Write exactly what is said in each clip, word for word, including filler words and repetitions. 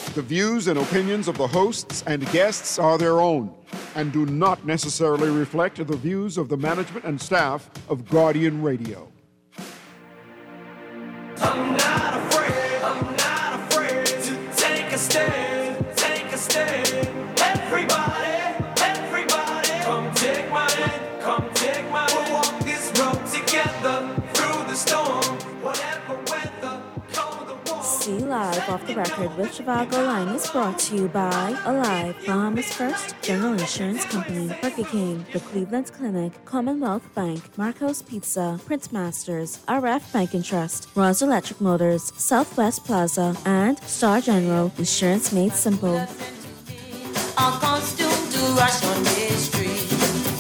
The views and opinions of the hosts and guests are their own and do not necessarily reflect the views of the management and staff of Guardian Radio. I'm not afraid, I'm not afraid to take a stand, take a stand. Everybody, everybody, come take my hand, come take my hand. We'll walk this road together through the storm, whatever weather, cold or warm. See Live Off the Record with Trivago Line is brought to you by Alive, Bahamas First, General Insurance Company, Burger King, the Cleveland Clinic, Commonwealth Bank, Marco's Pizza, Prince Masters, R F Bank and Trust, Ross Electric Motors, Southwest Plaza, and Star General Insurance Made Simple. Our costume to rush on this street.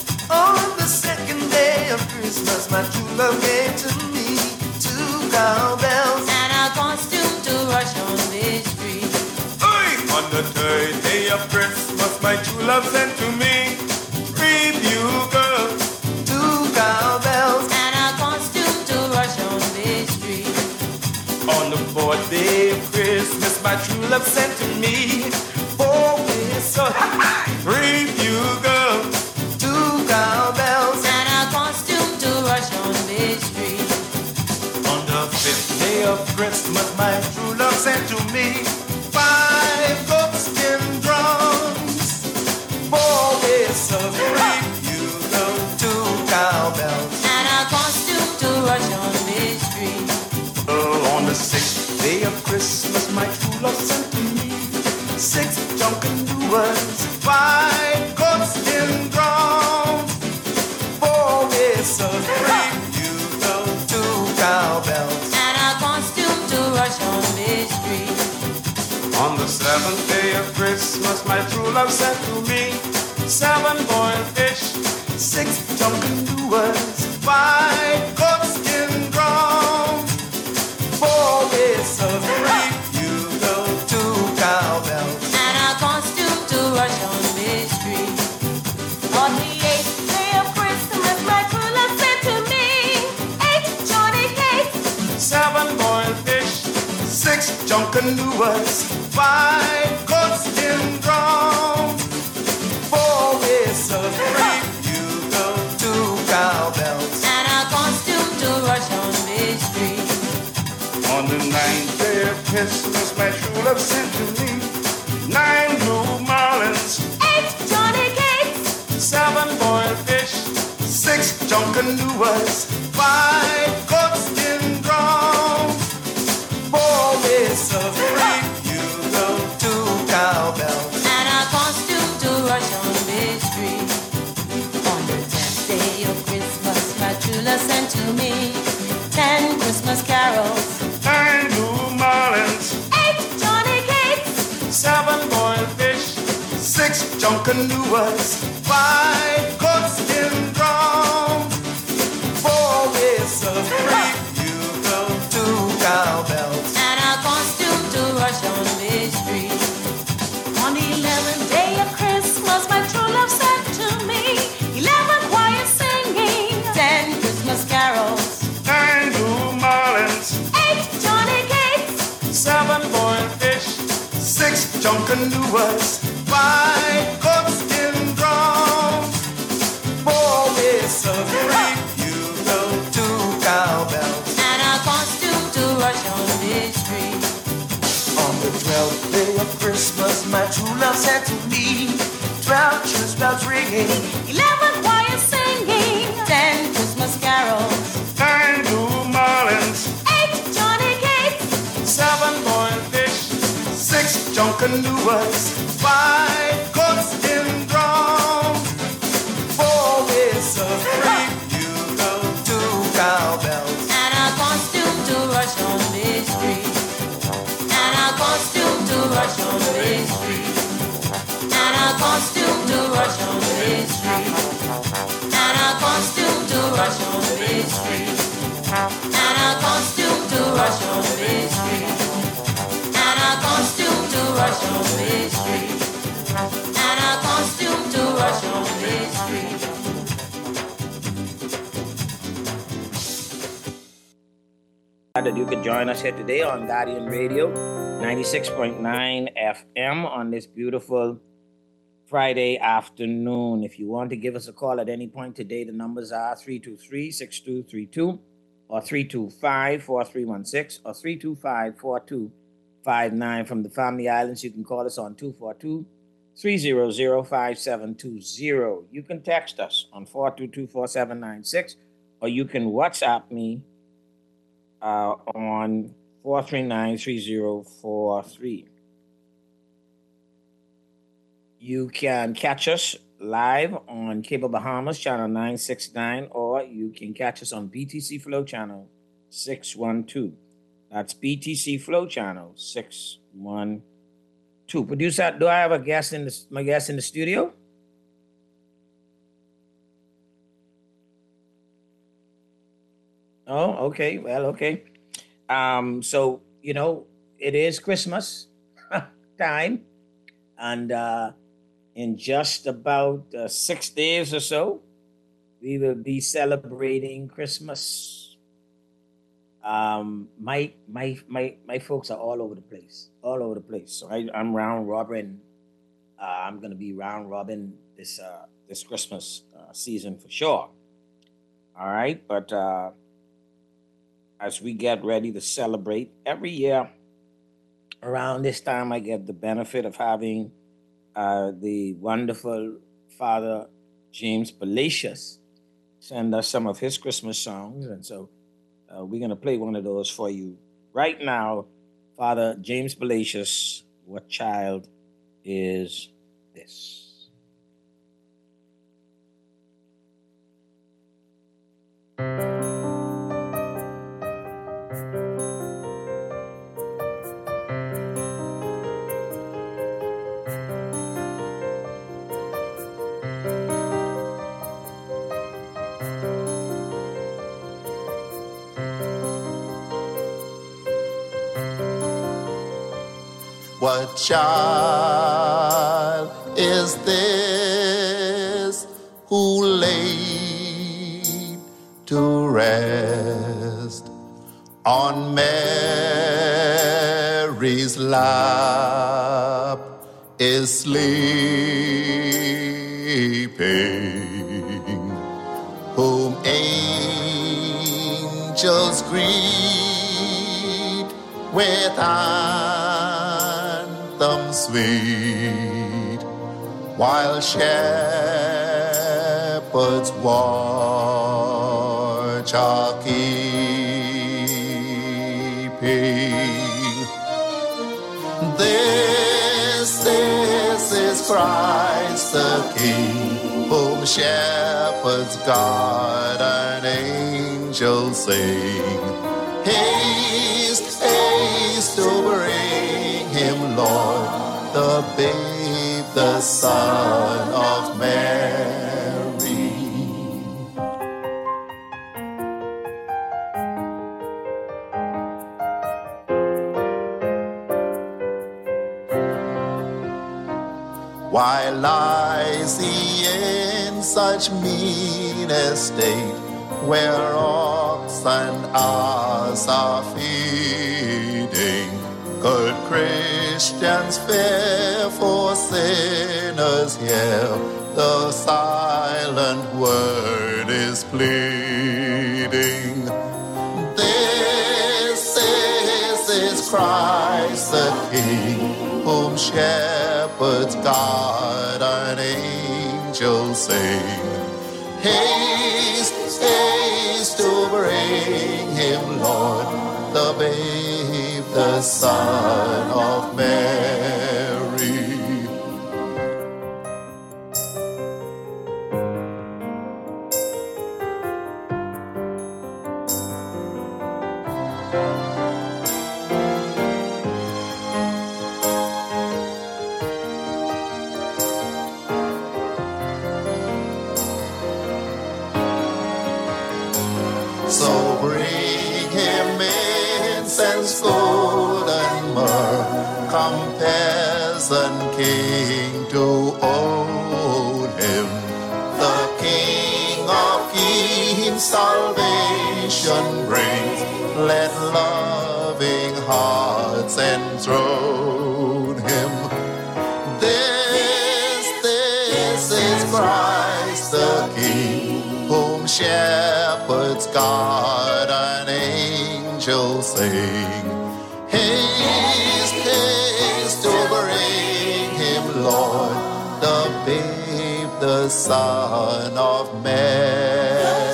On the second day of Christmas, my true love gave to me two cowbells. And our costume to rush on this street. Hey! On the third day of Christmas, my true love sent to me three bugles, two cowbells. And our costume to rush on this street. On the fourth day of Christmas, my true love sent to me four whistles, three bugles, two cowbells. And our costume to rush on this street. On the fifth day of Christmas, my true love sent to me five goatskin drums, four whistles, three bugles, two cowbells. And our costume to rush on this street. Oh, on the sixth day of Christmas, my true love sent to me six drunken doers, five goatskin drums, four whistles, three bugles, two cowbells. And our costume to rush on this street. On the seventh day of Christmas, my true love sent to me seven boiled fish, six drunken doers, five goatskin drums, four whistles, three bugles, two cowbells. And our costume to rush on this street. On the eighth day of Christmas, my true love sent to me eight Johnny cakes. Seven boiled fish, six drunken doers, five goatskin drums, four whistles, three bugles, two cowbells. And our costume to rush on this street. On the ninth day of Christmas, my true love sent to me nine blue marlins, Eight Johnny cakes. seven boiled fish, six drunken doers, five goatskin drums, four whistles, three bugles, two cowbells. And our costume to rush on this street. On the tenth day of Christmas, my true love sent to me ten Christmas carols. Nine blue marlins, Eight Johnny cakes. seven boiled fish, six drunken doers, five goatskin drums, four whistles, three bugles, two cowbells. And our costume to rush on this street. On the eleventh day of Christmas, my true love sent to me eleven choirs singing ten Christmas carols. Nine blue marlins, Eight Johnny cakes. seven boiled fish, six drunken doers, five goatskin drums, four whistles, three bugles, two cowbells. And our costume to rush on this street. On the twelfth day of Christmas, my true love sent to me twelve church bells ringing, Eleven choirs singing ten Christmas carols. nine blue marlins, Eight Johnny cakes. seven boiled fish, six drunken doers, five goatskin drums, four whistles, three bugles, two cowbells. And our costume to rush on this street. And our costume to rush on this street. And our costume to rush on this street. And our costume to rush on this street. And our costume to rush on this street. And our costume to rush on this street. And our costume to rush on this street. That you can to join us here today on Guardian Radio, ninety-six point nine F M on this beautiful Friday afternoon. If you want to give us a call at any point today, the numbers are three two three, six two three two or three two five, four three one six or three two five, four two five nine. From the Family Islands, you can call us on two four two, three zero zero, five seven two zero. You can text us on four two two, four seven nine six, or you can WhatsApp me uh, on four three nine, three zero four three. You can catch us live on Cable Bahamas, channel nine sixty-nine, or you can catch us on B T C Flow channel six one two. That's B T C Flow channel six one two. Producer, do I have a guest in the, my guest in the studio? Oh, okay. Well, okay. Um, so, you know, it is Christmas time, and uh, in just about uh, six days or so, we will be celebrating Christmas. Um, my my my my folks are all over the place, all over the place. So I, I'm round robin. Uh, I'm gonna be round robin this uh, this Christmas uh, season for sure. All right, but uh, as we get ready to celebrate every year around this time, I get the benefit of having uh, the wonderful Father James Palacios send us some of his Christmas songs, and so. Uh, we're going to play one of those for you right now. Father James Palacios, What Child Is This? What child is this who laid to rest on Mary's lap is sleeping, whom angels greet with them sweet, while shepherds watch are keeping. This, this is Christ the King, whom shepherds guard and angels sing. Haste, haste to bring him, Lord, the babe, the Son of Mary. Why lies he in such mean estate, where ox and ass are feeding? Good Christians fear for sinners here, the silent word is pleading. This, this is Christ the King, whom shepherds guard and angels sing. Haste, haste to bring him, Lord, the babe, the Son of Mary. So bring him incense, gold and myrrh, come peasant king to own him. The King of kings salvation brings, let love enthrone him. This, this is Christ the King, whom shepherds guard and angels sing. Haste, haste to bring him, Lord, the babe, the Son of Mary.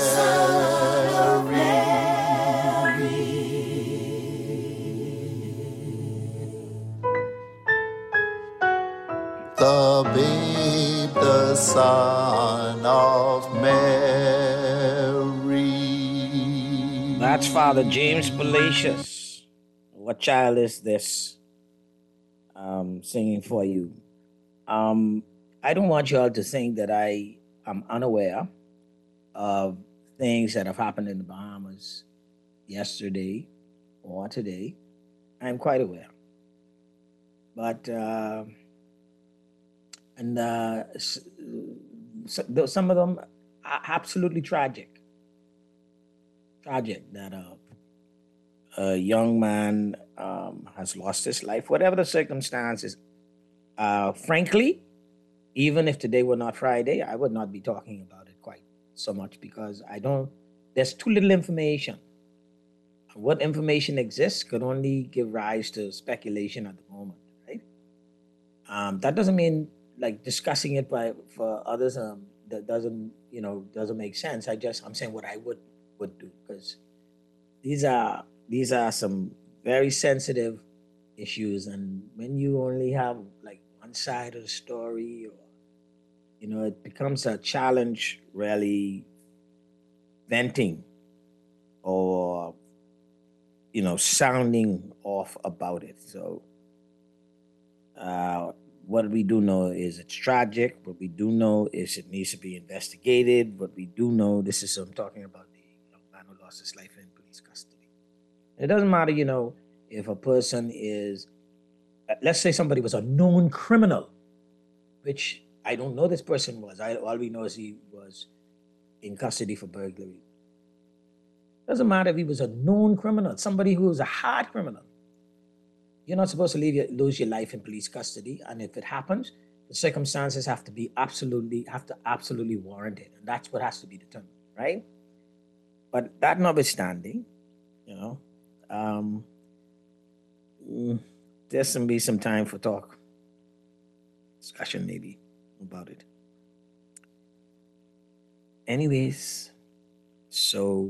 The babe, the Son of Mary. That's Father James Palacios. What child is this? Um, singing for you. Um, I don't want you all to think that I am unaware of things that have happened in the Bahamas yesterday or today. I'm quite aware. But, uh, and uh, s- s- some of them are absolutely tragic. Tragic that uh, a young man um, has lost his life, whatever the circumstances. Uh, frankly, even if today were not Friday, I would not be talking about it quite so much because I don't, there's too little information. What information exists could only give rise to speculation at the moment, right? Um, that doesn't mean like discussing it by for others um, that doesn't, you know, doesn't make sense. I just, I'm saying what I would would do because these are these are some very sensitive issues, and when you only have like one side of the story, or you know, it becomes a challenge really venting or you know sounding off about it. So uh, what we do know is it's tragic. What we do know is it needs to be investigated. What we do know, this is I'm talking about the young man who lost his life in police custody. It doesn't matter, you know, if a person is, uh, let's say somebody was a known criminal, which I don't know this person was. I, all we know is he was in custody for burglary. Doesn't matter if he was a known criminal, somebody who was a hard criminal. You're not supposed to leave your, lose your life in police custody, and if it happens, the circumstances have to be absolutely have to absolutely warrant it, and that's what has to be determined, right? But that notwithstanding, you know, um, mm, there's some be some time for talk, discussion maybe about it. Anyways, so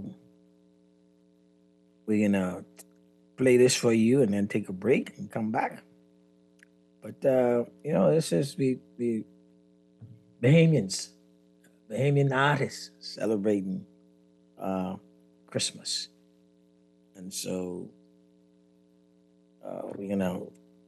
we're gonna play this for you and then take a break and come back. But uh, you know, this is we we Bahamians, Bahamian artists celebrating uh, Christmas, and so uh, we're gonna.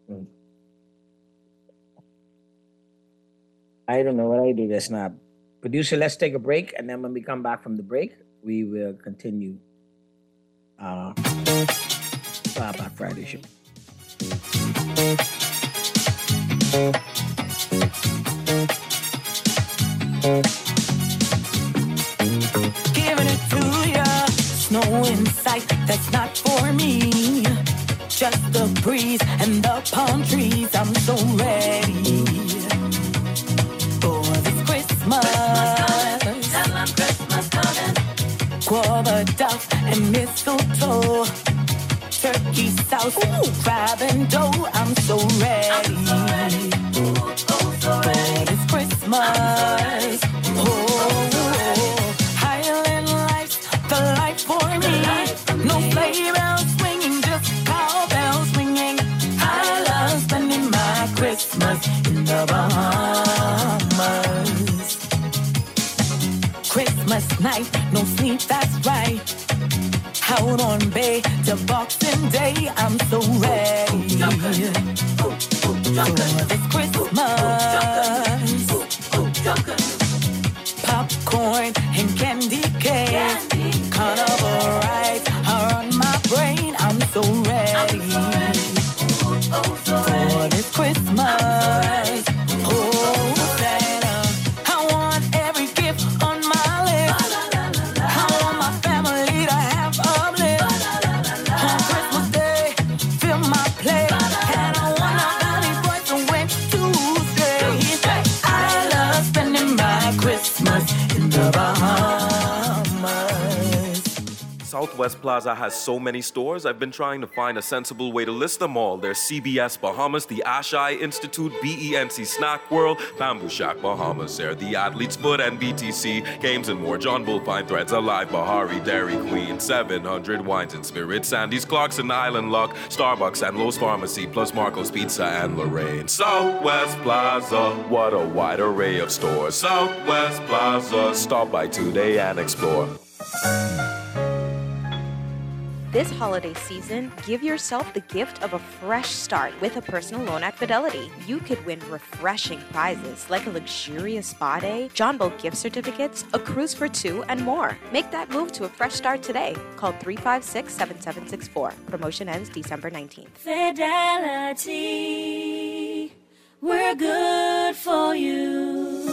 I don't know what I do. That's not producer. Let's take a break, and then when we come back from the break, we will continue. Uh, Black Friday show. Giving it to ya, snow in sight, that's not for me. Just the breeze and the palm trees, I'm so ready for this Christmas. Tell 'em Christmas coming. Guava, duck, and mistletoe. Turkey sauce, ooh, crab and dough, I'm so ready for this Christmas. Oh, Highland Lights, the light for me. No sleigh bells swinging, just cowbells ringing. I love spending my Christmas in the Bahamas. Christmas night, no sleep, that's right. Out on Bay to Boxing Day, I'm so ready for this Christmas. Popcorn and candy cane, carnival rides are on my brain. I'm so ready for this Christmas. Oh, Santa, I want every gift on my list. I want my family to have a bliss. On Christmas Day, fill my plate, and Southwest Plaza has so many stores, I've been trying to find a sensible way to list them all. There's C B S Bahamas, the Ashai Institute, B E N C Snack World, Bamboo Shack Bahamas, there, the Athlete's Foot, and B T C, Games and more, John Bull, Fine Threads, Alive, Bahari, Dairy Queen, seven hundred Wines and Spirits, Sandy's, Clarkson, Island Luck, Starbucks, and Lowe's Pharmacy, plus Marco's Pizza and Lorraine. Southwest Plaza, what a wide array of stores. Southwest Plaza, stop by today and explore. This holiday season, give yourself the gift of a fresh start with a personal loan at Fidelity. You could win refreshing prizes like a luxurious spa day, John Bull gift certificates, a cruise for two, and more. Make that move to a fresh start today. Call three five six, seven seven six four. Promotion ends December nineteenth. Fidelity, we're good for you.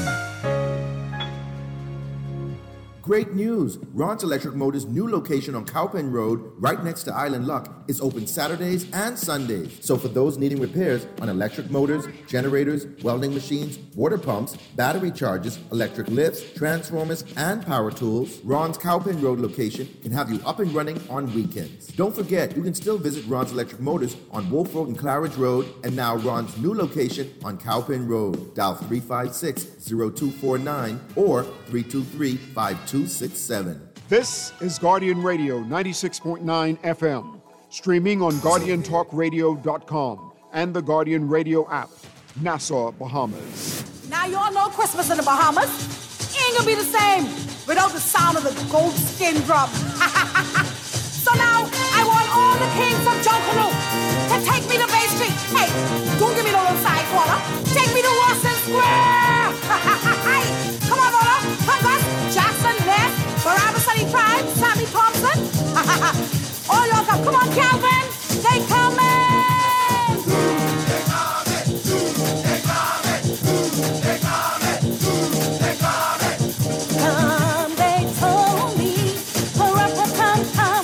Great news! Ron's Electric Motors' new location on Cowpen Road, right next to Island Luck, is open Saturdays and Sundays. So for those needing repairs on electric motors, generators, welding machines, water pumps, battery chargers, electric lifts, transformers, and power tools, Ron's Cowpen Road location can have you up and running on weekends. Don't forget, you can still visit Ron's Electric Motors on Wolf Road and Claridge Road, and now Ron's new location on Cowpen Road. Dial three five six, zero two four nine or three two three, five two six seven. This is Guardian Radio ninety-six point nine F M, streaming on Guardian Talk Radio dot com and the Guardian Radio app, Nassau, Bahamas. Now you all know Christmas in the Bahamas ain't gonna be the same without the sound of the gold skin drum. So now I want all the kings of Jokeroo to take me to Bay Street. Hey, don't give me no little side corner. Take me to Russell Square. Come on, brother. Hungus, Jackson, Ness, Barabbas, Sunny Tribe, Sammy Thompson. All y'all come. Come on, Calvin. They coming. They coming. They coming. They coming. They coming. Come, they told me, pa-ra-pa-pum-pum,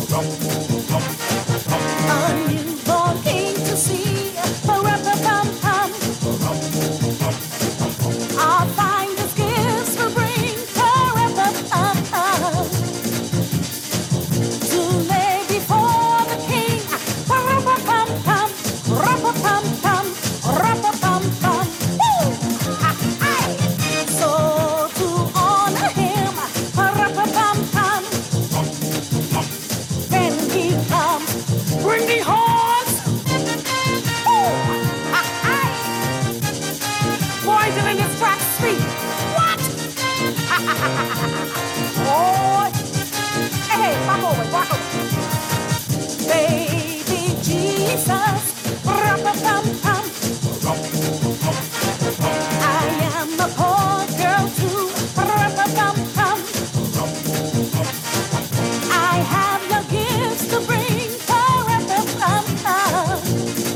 a newborn king to see, pa-ra-pa-pum-pum. Our finest gifts will bring, pa-ra-pa-pum-pum, to lay before the king, pa-ra-pa-pum-pum, ra-pa-pum-pum, ra-pa-pum-pum. Woo! Ah-ay! So to honor him, pa-ra-pa-pum-pum, when he comes, bring the horns. Woo! Ah-ay! Boys are in this track speed. What? Oh, hey, hey, walk over, walk over. Baby Jesus, ra-pa-pum-pum. I am a poor girl too, ra-pa-pum-pum. I have no gifts to bring, ra-pa-pum-pum,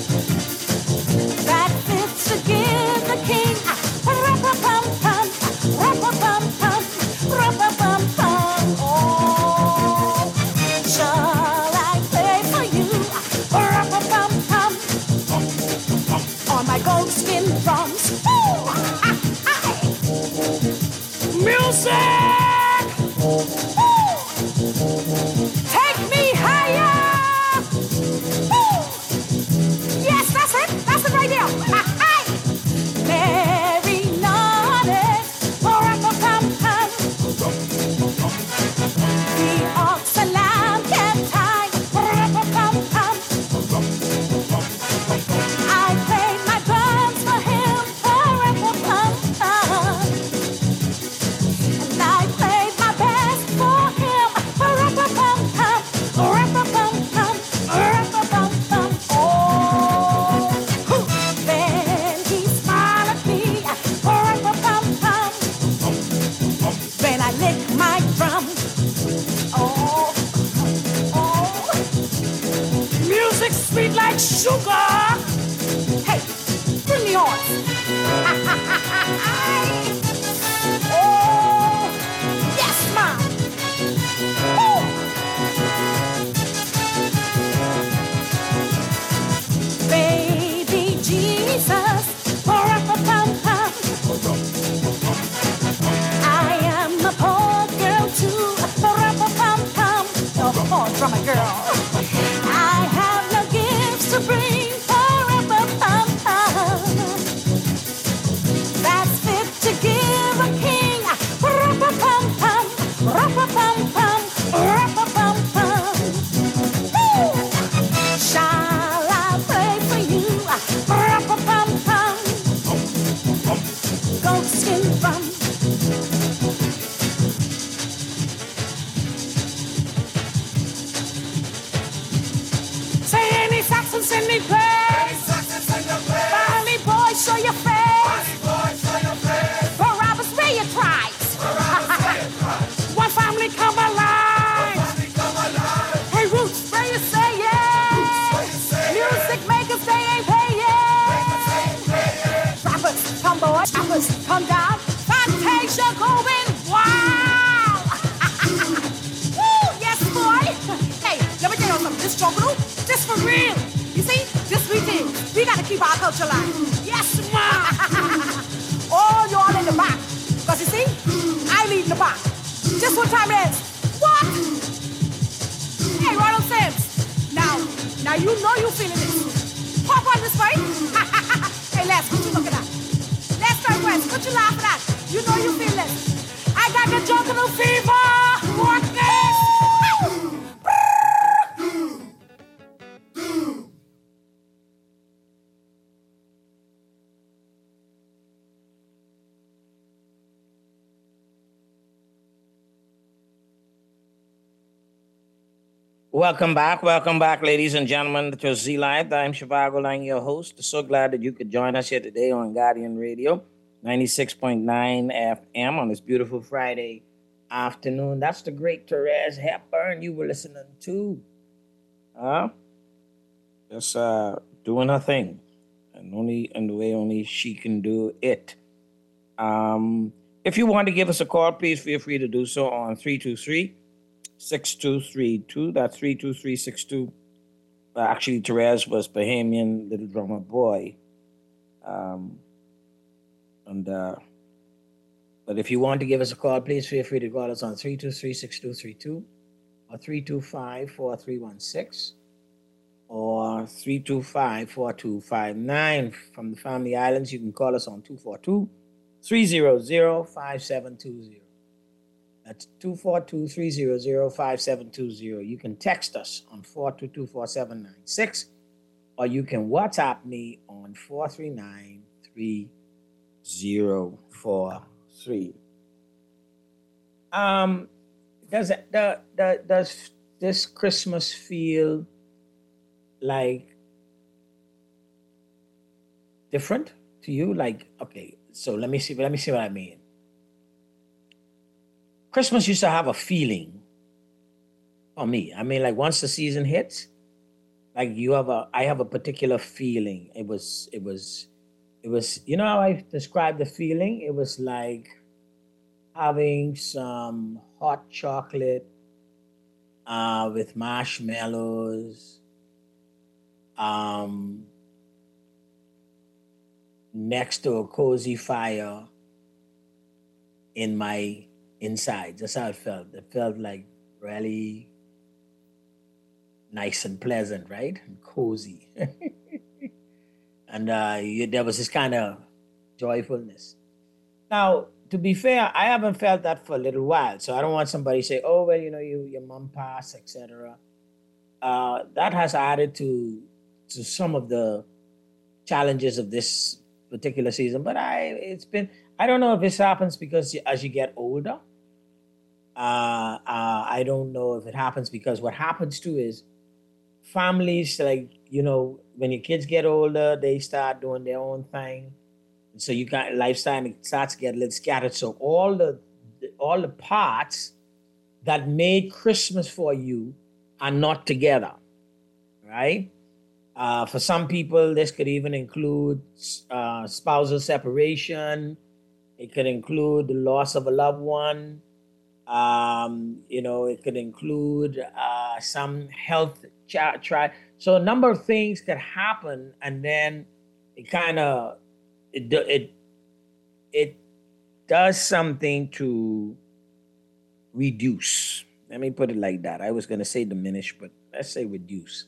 that fits to give the king, ra-pa-pum-pum, ra-pa-pum-pum, ra-pa-pum-pum. Oh, shall I play for you, ra-pa-pum-pum, on my goatskin drums. Ooh, ah, ah. Music! Ooh. Take me higher! Ooh. Yes, that's it. That's it right there. Ah, ah. Mary nodded, ra-pa-pum-pum. The ox and lamb kept time, ra-pa-pum-pum. I played my drums for him, keep our culture alive. Yes, ma. All y'all in the back. Because you see, I lead in the back. Just what time it is. What? Hey, Ronald Sims. Now, now you know you feeling this. Pop on this way. Hey, Les, what you looking at? Les Strike West, what you laughing at? You know you feel this. I got the jungle fever. What this? Welcome back, welcome back, ladies and gentlemen, to Z Live. I'm Shivago Lang, your host. So glad that you could join us here today on Guardian Radio, ninety-six point nine F M on this beautiful Friday afternoon. That's the great Therese Hepburn you were listening to. Huh? Just uh, doing her thing, and only in the way only she can do it. Um, if you want to give us a call, please feel free to do so on three two three, six two three two. That's three two three six two. Uh, actually, Therese was Bahamian Little Drummer Boy. Um, and uh, but if you want to give us a call, please feel free to call us on three two three six two three two or three two five four three one six or three two five four two five nine. From the Family Islands, you can call us on two four two, three zero zero, five seven two zero. That's two four two, three zero zero, five seven two zero. You can text us on four two two, four seven nine six, or you can WhatsApp me on four three nine, three zero four three. Um, does it, the, the, does this Christmas feel like different to you? Like, okay, so let me see, let me see what I mean. Christmas used to have a feeling for me. I mean, like once the season hits, like you have a, I have a particular feeling. It was, it was, it was, you know how I describe the feeling? It was like having some hot chocolate uh, with marshmallows, um, next to a cozy fire in my inside. That's how it felt. It felt like really nice and pleasant, right? And cozy. and uh, you, there was this kind of joyfulness. Now, to be fair, I haven't felt that for a little while. So I don't want somebody to say, oh, well, you know, you, your mom passed, et cetera. Uh, that has added to, to some of the challenges of this particular season. But I, it's been, I don't know if this happens because as you get older, uh, uh, I don't know if it happens because what happens too is families, like, you know, when your kids get older, they start doing their own thing. And so you got lifestyle it starts to get a little scattered. So all the all the parts that made Christmas for you are not together, right? Uh, for some people, this could even include uh, spousal separation. It could include the loss of a loved one. Um, you know, it could include uh, some health tra- try. So a number of things could happen, and then it kind of it it it does something to reduce. Let me put it like that. I was going to say diminish, but let's say reduce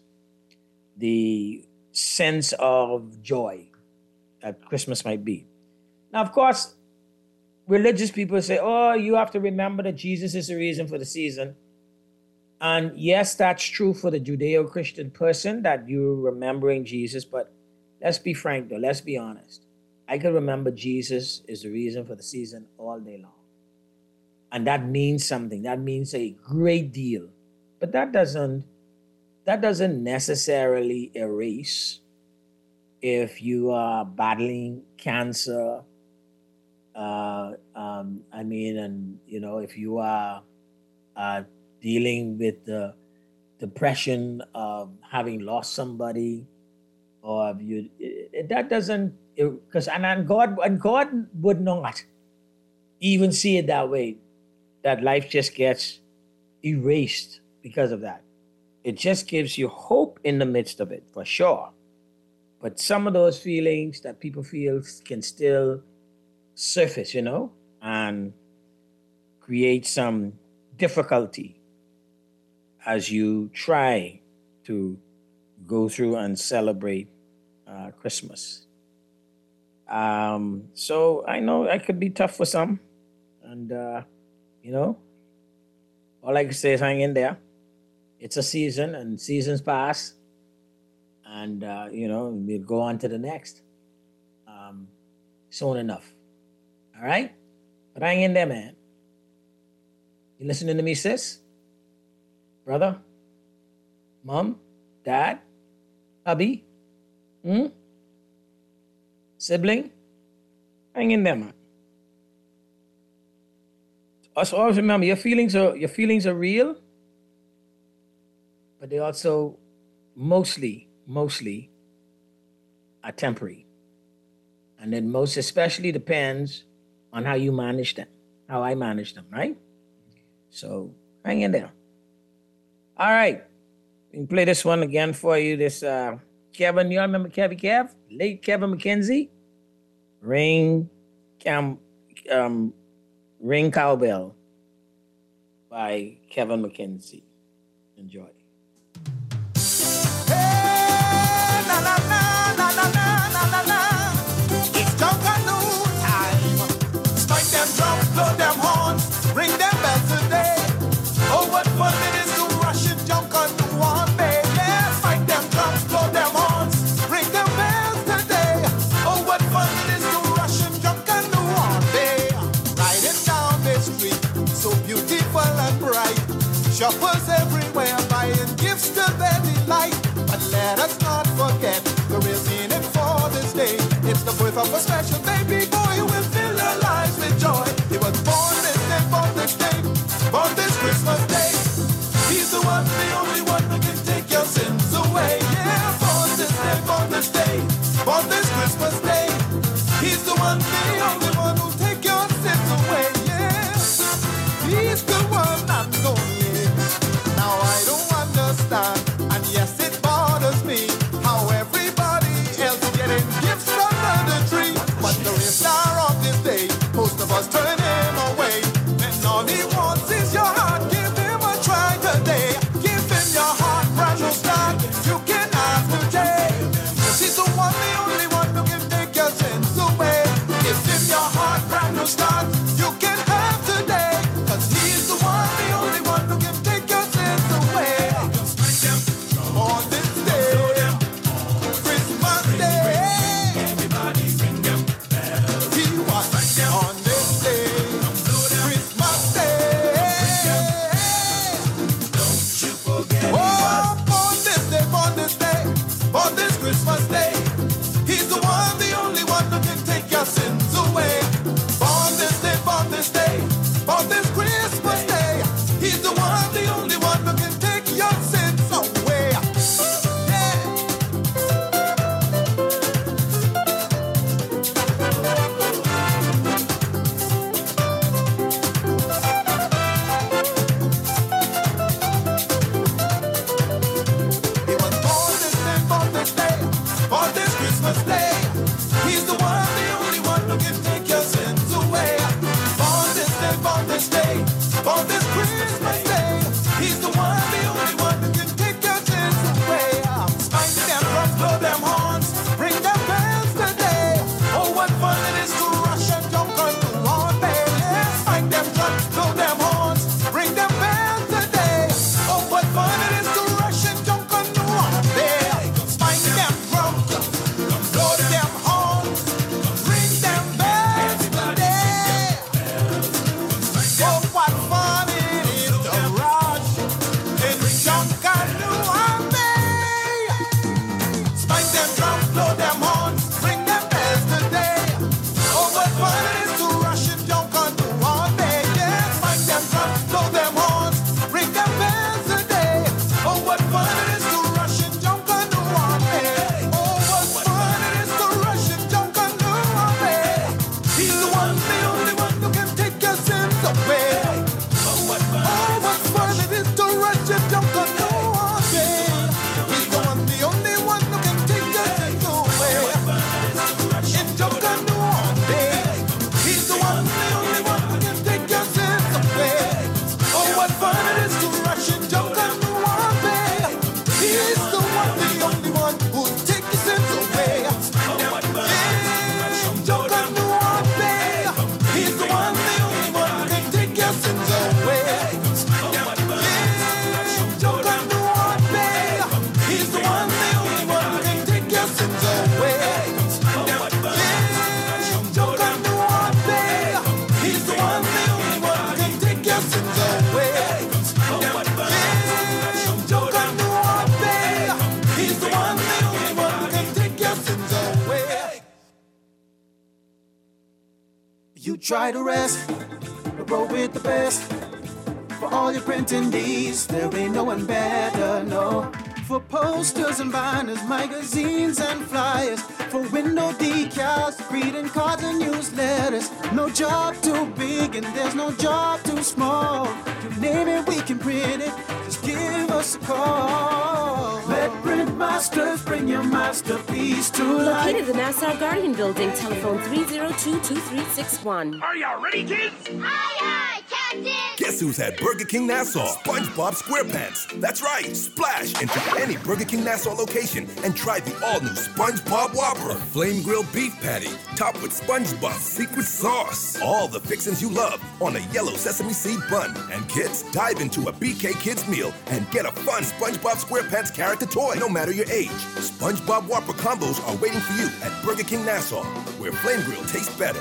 the sense of joy that Christmas might be. Now, of course, religious people say, oh, you have to remember that Jesus is the reason for the season. And yes, that's true for the Judeo-Christian person, that you're remembering Jesus. But let's be frank, though. Let's be honest. I can remember Jesus is the reason for the season all day long. And that means something. That means a great deal. But that doesn't, that doesn't necessarily erase if you are battling cancer. Uh, um, I mean, and, you know, if you are uh, dealing with the depression of having lost somebody, or if you, it, it, that doesn't, because, and, and God, and God would not even see it that way, that life just gets erased because of that. It just gives you hope in the midst of it, for sure. But some of those feelings that people feel can still surface, you know, and create some difficulty as you try to go through and celebrate uh, Christmas. Um, so I know I could be tough for some, and uh, you know, all I can say is hang in there. It's a season, and seasons pass, and uh, you know, we'll go on to the next um, soon enough. All right, but hang in there, man. You listening to me, sis? Brother? Mom? Dad? Hubby? Hmm? Sibling? Hang in there, man. Also, always remember, your feelings are your feelings are real, but they also mostly, mostly are temporary. And then most especially depends on how you manage them, how I manage them, right? So hang in there. All right. We can play this one again for you. This uh, Kevin, you all remember Kevin Kev? Late Kevin McKenzie? Ring Cam um Ring Cowbell by Kevin McKenzie. Enjoy. Hey, na na na na na na na na na. It's Junkanoo time. Strike them drums, blow them horns, ring them bells today. Oh, what fun it is to rush in Junkanoo one day. Yeah, strike them drums, blow them horns, ring them bells today. Oh, what fun it is to rush in Junkanoo one day. Riding down the street, so beautiful and bright. Shoppers everywhere buying gifts to their delight. But let us not forget the real meaning for this day. It's the birth of a special baby boy who will fill our lives with joy. He was born this day, born this day, born this Christmas day. He's the one, the only one who can take your sins away. Yeah, born this day, born this day, born this Christmas day. He's the one, the only one who'll take your sins away. Yeah, he's the one I know. Now I don't understand, and yes it bothers me, how everybody else getting gifts under the tree. But the real star of this day, most of us turn him away. And all he wants is your heart, give him a try today. Give him your heart, brand new start, you can have today. Cause he's the one, the only one who can take your sins away. Give him your heart, brand new start, you can have today. Cause he's the one, the only one who can take your sins away. On this day, Christmas Day, everybody ring them bells. He was on this day, Christmas Day. Don't you forget. Oh, on this day, on this day, on this Christmas Day, he's the one, the only one who can take your sins away. On this day, on this day, on this Christmas Day, he's the one, the only one who can take your sins away. On this Christmas Day, he's the one, the only one who can take your sins away. On this day, on this day, on this Christmas Day, he's the one, the only one who can take your sins away. Spike them drums, blow them horns, ring them bells today. Oh, what fun it is to rush and jump on the one day. Yeah, spike them drums, blow them horns, ring them bells today. Oh, what fun it is to rush and jump on the one day. Spike them drums, blow them horns, ring them bells today. Oh, what fun it is to rush and jump on the one day. Spike them drums, blow them horns, ring them bells today. Oh, what fun it is to rush and jump on the one day. Yeah, spike them drums, blow them horns, ring them bells today. Oh, what fun it is to rush and jump on the one day. Oh, what fun it is to rush You try to rest, but roll with the best. For all your printing needs, there ain't no one better, no. For posters and banners, magazines and flyers, for window decals, greeting cards and newsletters. No job too big and there's no job too small. You name it, we can print it. Just give us a call. Let Print Masters bring your masterpiece to life. Located in the Nassau Guardian Building, telephone three oh two, two three six one. Are you ready, kids? Aye, aye, Captain! Guess who's at Burger King Nassau? SpongeBob SquarePants. That's right. Splash into any Burger King Nassau location and try the all-new SpongeBob Whopper. Flame grilled beef patty, topped with SpongeBob secret sauce. All the fixings you love on a yellow sesame seed bun. And kids, dive into a B K Kids meal and get a fun SpongeBob SquarePants character toy, no matter your age. SpongeBob Whopper combos are waiting for you at Burger King Nassau, where flame grill tastes better.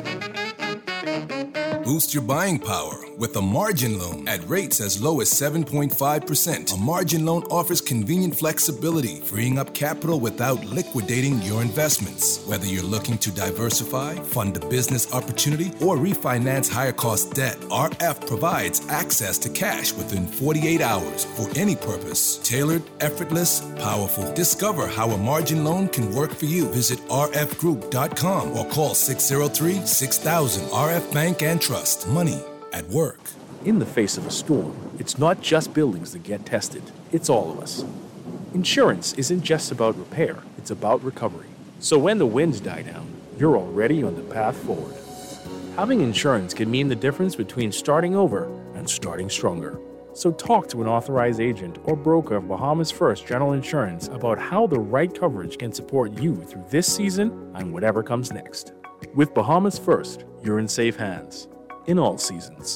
Boost your buying power with a margin loan at rates as low as seven point five percent. A margin loan offers convenient flexibility, freeing up capital without liquidating your investments. Whether you're looking to diversify, fund a business opportunity, or refinance higher cost debt, R F provides access to cash within forty-eight hours for any purpose. Tailored, effortless, powerful. Discover how a margin loan can work for you. Visit r f group dot com or call six oh three, six thousand. R F Bank and Trust. Money at work. In the face of a storm, it's not just buildings that get tested, it's all of us. Insurance isn't just about repair, it's about recovery. So when the winds die down, you're already on the path forward. Having insurance can mean the difference between starting over and starting stronger. So talk to an authorized agent or broker of Bahamas First General Insurance about how the right coverage can support you through this season and whatever comes next. With Bahamas First, you're in safe hands in all seasons.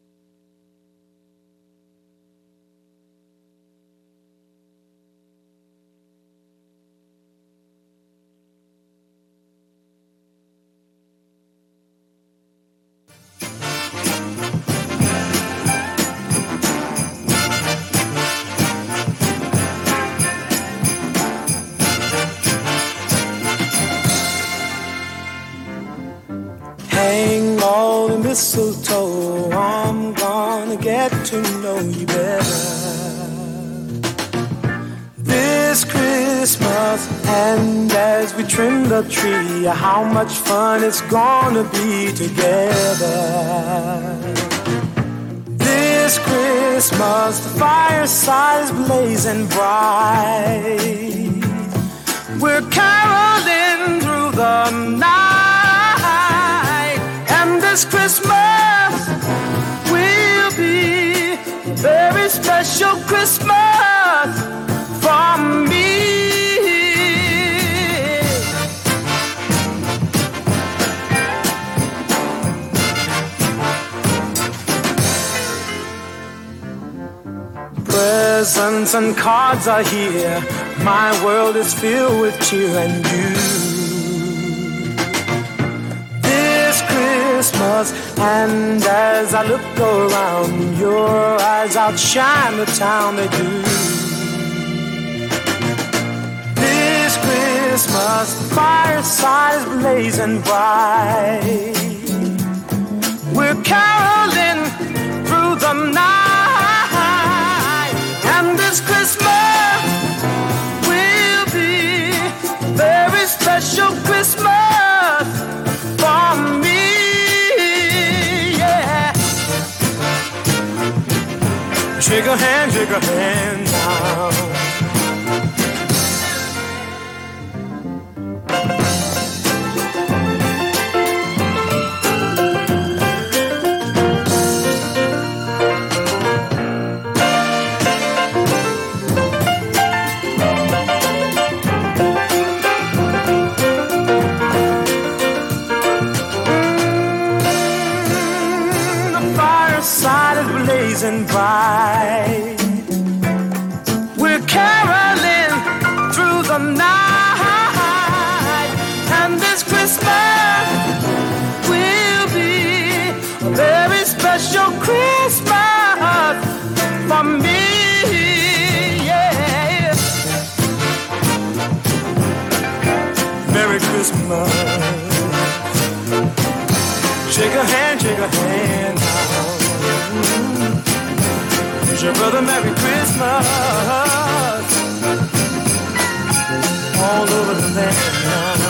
Hang all the mistletoe, I'm gonna get to know you better this Christmas. And as we trim the tree, how much fun it's gonna be together. This Christmas, the fireside is blazing bright. We're caroling through the night. This Christmas will be a very special Christmas for me. Presents and cards are here. My world is filled with cheer and you. Christmas, and as I look around, your eyes outshine the town they do. This Christmas, the fireside is blazing bright. We're caroling through the night, and this Christmas will be a very special Christmas for me. Shake a hand, shake a hand now. Mm, the fireside is blazing bright. We're caroling through the night, and this Christmas will be a very special Christmas for me. Yeah. Merry Christmas. Shake a hand, shake a hand now. Wish your brother Merry Christmas. All over the land now.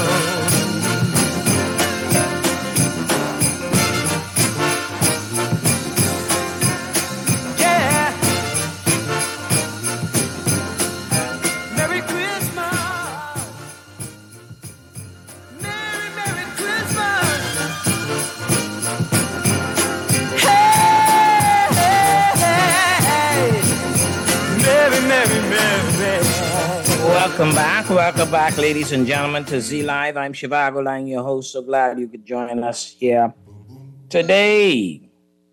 Welcome back, welcome back, ladies and gentlemen, to Z Live. I'm Shivago Lang, your host. So glad you could join us here today.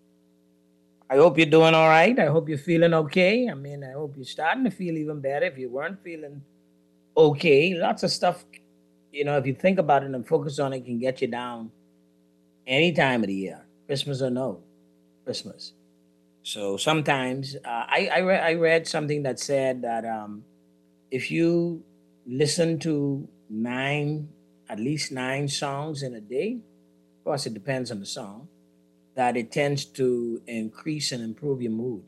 I hope you're doing all right. I hope you're feeling okay. I mean, I hope you're starting to feel even better if you weren't feeling okay. Lots of stuff, you know, if you think about it and focus on it, can get you down any time of the year, Christmas or no Christmas. So sometimes uh, I I, re- I read something that said that um, if you listen to nine, at least nine songs in a day, of course it depends on the song, that it tends to increase and improve your mood.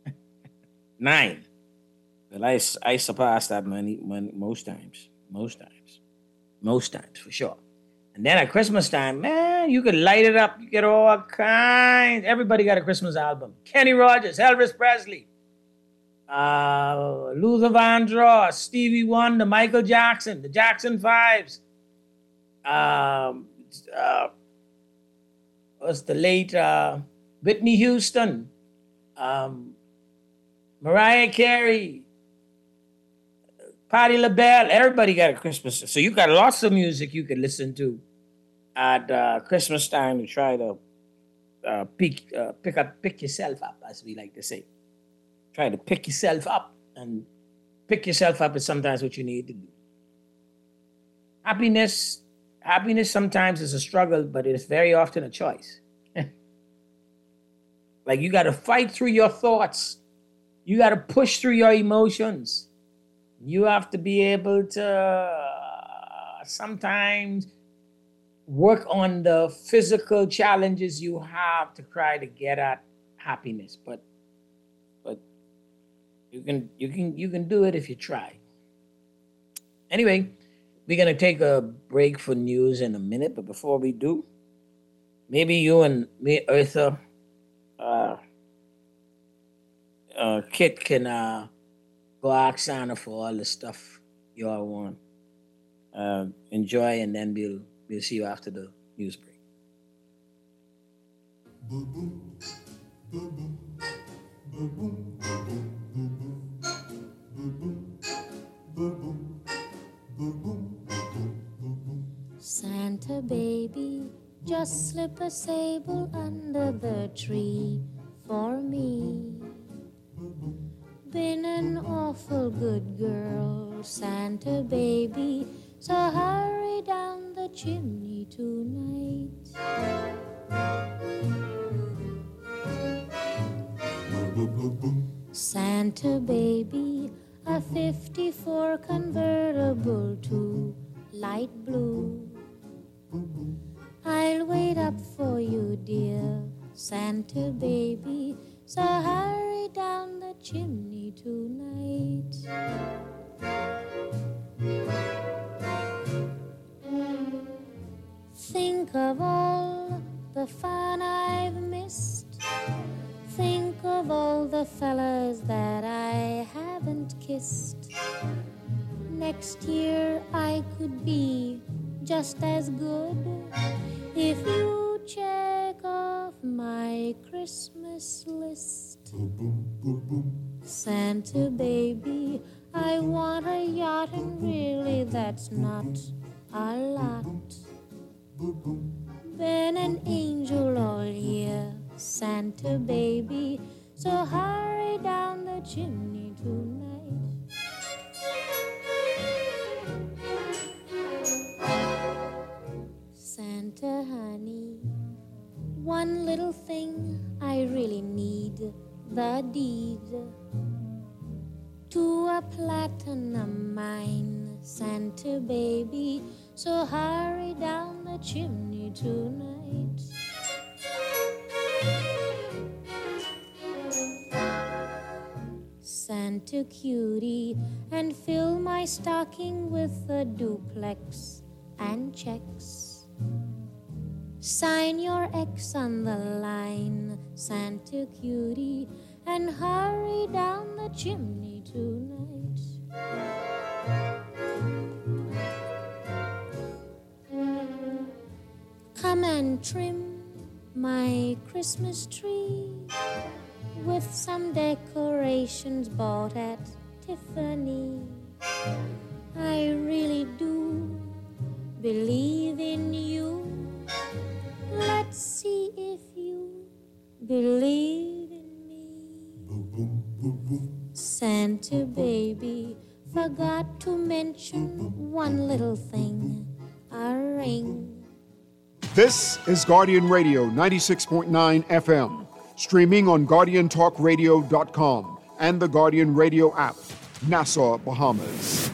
Nine. Well, I, I surpass that many, many, most times, most times, most times for sure. And then at Christmas time, man, you could light it up. You get all kinds. Everybody got a Christmas album. Kenny Rogers, Elvis Presley, uh, Luther Vandross, Stevie Wonder, Michael Jackson, the Jackson Fives. Um, uh, was the late uh, Whitney Houston, um, Mariah Carey, Patti LaBelle. Everybody got a Christmas. So you got lots of music you could listen to at uh, Christmas time to try to uh, pick, uh, pick up, pick yourself up, as we like to say. Try to pick yourself up, and pick yourself up is sometimes what you need to do. Happiness, happiness sometimes is a struggle, but it is very often a choice. Like you got to fight through your thoughts. You got to push through your emotions. You have to be able to uh, sometimes work on the physical challenges you have to try to get at happiness. But but you can you can you can do it if you try. Anyway, we're gonna take a break for news in a minute, but before we do, maybe you and me, Eartha, uh, uh, Kit can uh, go ask Santa for all the stuff you all want. Uh, enjoy, and then we'll we'll see you after the news break. Santa baby, just slip a sable under the tree for me. Been an awful good girl, Santa baby, so hurry down the chimney tonight. Santa baby, a fifty-four convertible to light blue. I'll wait up for you, dear Santa baby, so hurry down the chimney tonight. Think of all the fun I've missed. Think of all the fellas that I haven't kissed. Next year I could be just as good if you check off my Christmas list. Santa baby, I want a yacht, and really that's not a lot. Been an angel all year, Santa baby, so hurry down the chimney tonight. Santa honey, one little thing I really need, the deed to a platinum mine, Santa baby, so hurry down the chimney tonight. Santa cutie, and fill my stocking with a duplex and checks. Sign your X on the line, Santa cutie, and hurry down the chimney tonight. Come and trim my Christmas tree with some decorations bought at Tiffany. I really do believe in you. Let's see if you believe in me. Santa baby forgot to mention one little thing, a ring. This is Guardian Radio ninety-six point nine F M, streaming on guardian talk radio dot com and the Guardian Radio app, Nassau, Bahamas.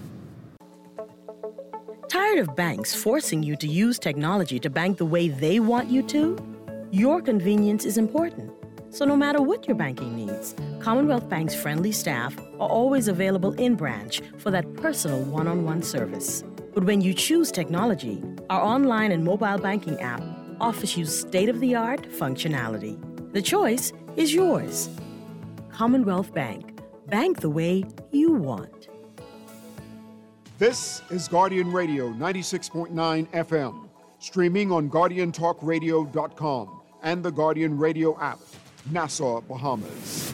Tired of banks forcing you to use technology to bank the way they want you to? Your convenience is important. So no matter what your banking needs, Commonwealth Bank's friendly staff are always available in branch for that personal one-on-one service. But when you choose technology, our online and mobile banking app offers you state-of-the-art functionality. The choice is yours. Commonwealth Bank. Bank the way you want. This is Guardian Radio ninety-six point nine F M, streaming on guardian talk radio dot com and the Guardian Radio app, Nassau, Bahamas.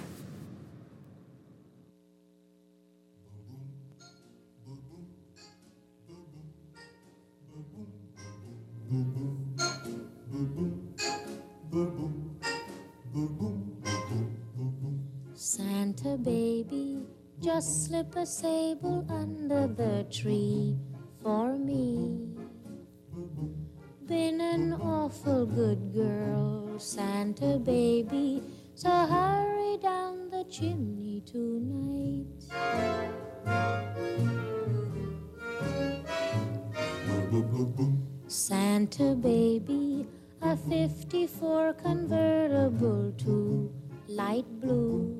Santa baby, just slip a sable under the tree for me. Been an awful good girl, Santa baby, so hurry down the chimney tonight. Santa baby, a fifty-four convertible to light blue.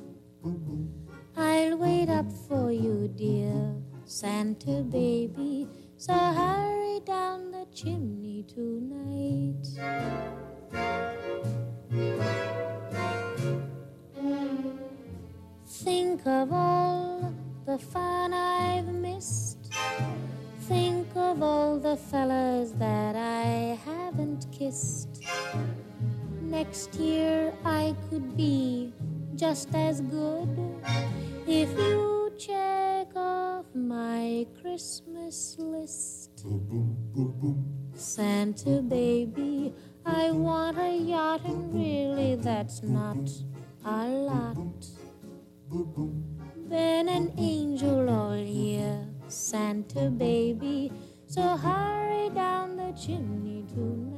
I'll wait up for you, dear Santa baby, so hurry down the chimney tonight. Think of all the fun I've missed. Think of all the fellas that I haven't kissed. Next year I could be just as good if you check off my Christmas list. Santa baby, I want a yacht, and really that's not a lot. Been an angel all year, Santa baby, so hurry down the chimney tonight.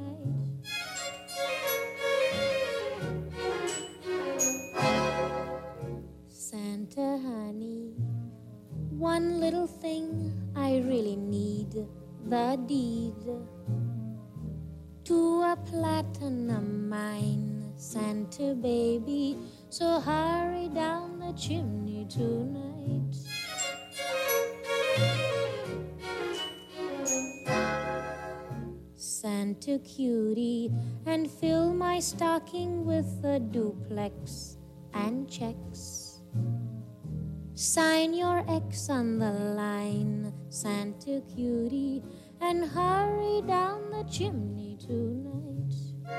Santa honey, one little thing I really need, the deed to a platinum mine, Santa baby, so hurry down the chimney tonight. Santa cutie, and fill my stocking with a duplex and checks. Sign your X on the line, Santa cutie, and hurry down the chimney tonight.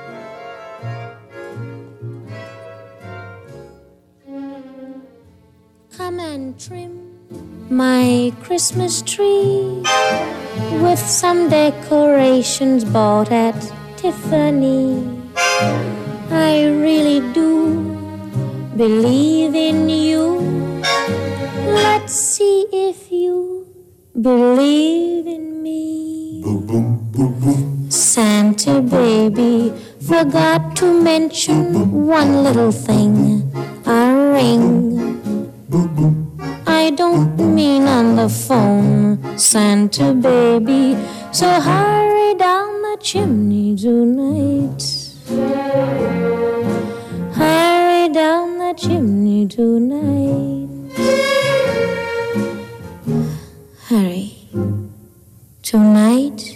Come and trim my Christmas tree with some decorations bought at Tiffany. I really do believe in you. Let's see if you believe in me. Santa baby forgot to mention one little thing, a ring. I don't mean on the phone, Santa baby, so hurry down the chimney tonight. Hurry down the chimney tonight. night.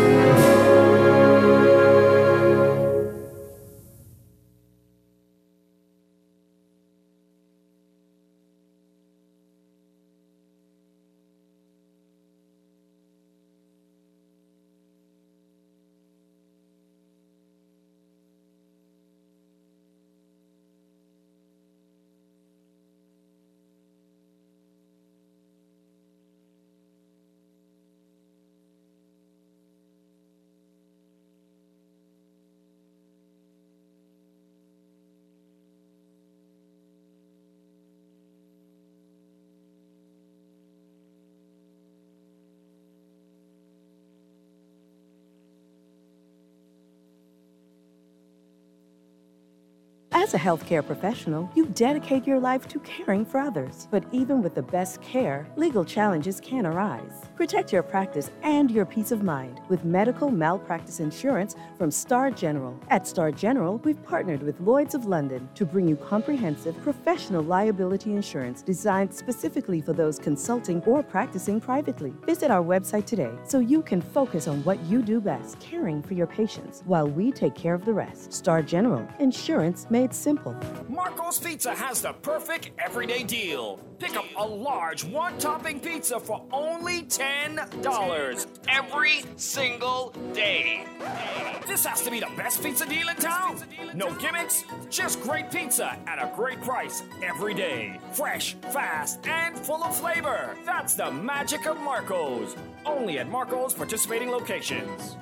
As a healthcare professional, you dedicate your life to caring for others. But even with the best care, legal challenges can arise. Protect your practice and your peace of mind with medical malpractice insurance from Star General. At Star General, we've partnered with Lloyd's of London to bring you comprehensive professional liability insurance designed specifically for those consulting or practicing privately. Visit our website today so you can focus on what you do best, caring for your patients, while we take care of the rest. Star General, insurance made simple. Marco's Pizza has the perfect everyday deal. Pick up a large one-topping pizza for only ten dollars every single day. This has to be the best pizza deal in town. No gimmicks, just great pizza at a great price every day. Fresh, fast, and full of flavor. That's the magic of Marco's. Only at Marco's participating locations.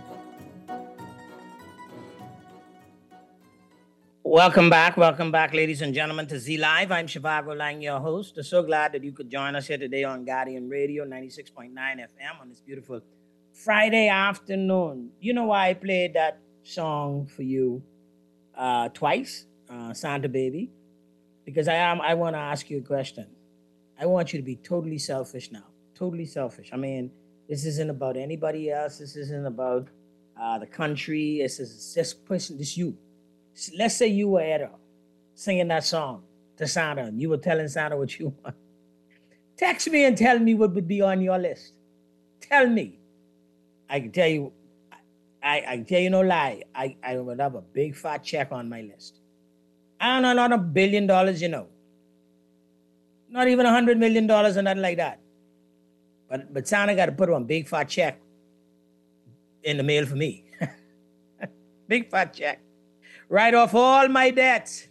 Welcome back, welcome back, ladies and gentlemen, to Z Live. I'm Shivago Lang, your host. I'm so glad that you could join us here today on Guardian Radio, ninety-six point nine F M on this beautiful Friday afternoon. You know why I played that song for you uh, twice, uh, Santa Baby? Because I am. I want to ask you a question. I want you to be totally selfish now. Totally selfish. I mean, this isn't about anybody else. This isn't about uh, the country. This is this person, this you. Let's say you were at her singing that song to Santa and you were telling Santa what you want. Text me and tell me what would be on your list. Tell me. I can tell you, I, I can tell you no lie. I, I would have a big fat check on my list. I don't know, not a billion dollars, you know. Not even a hundred million dollars or nothing like that. But, but Santa got to put one big fat check in the mail for me. Big fat check. Write off all my debts.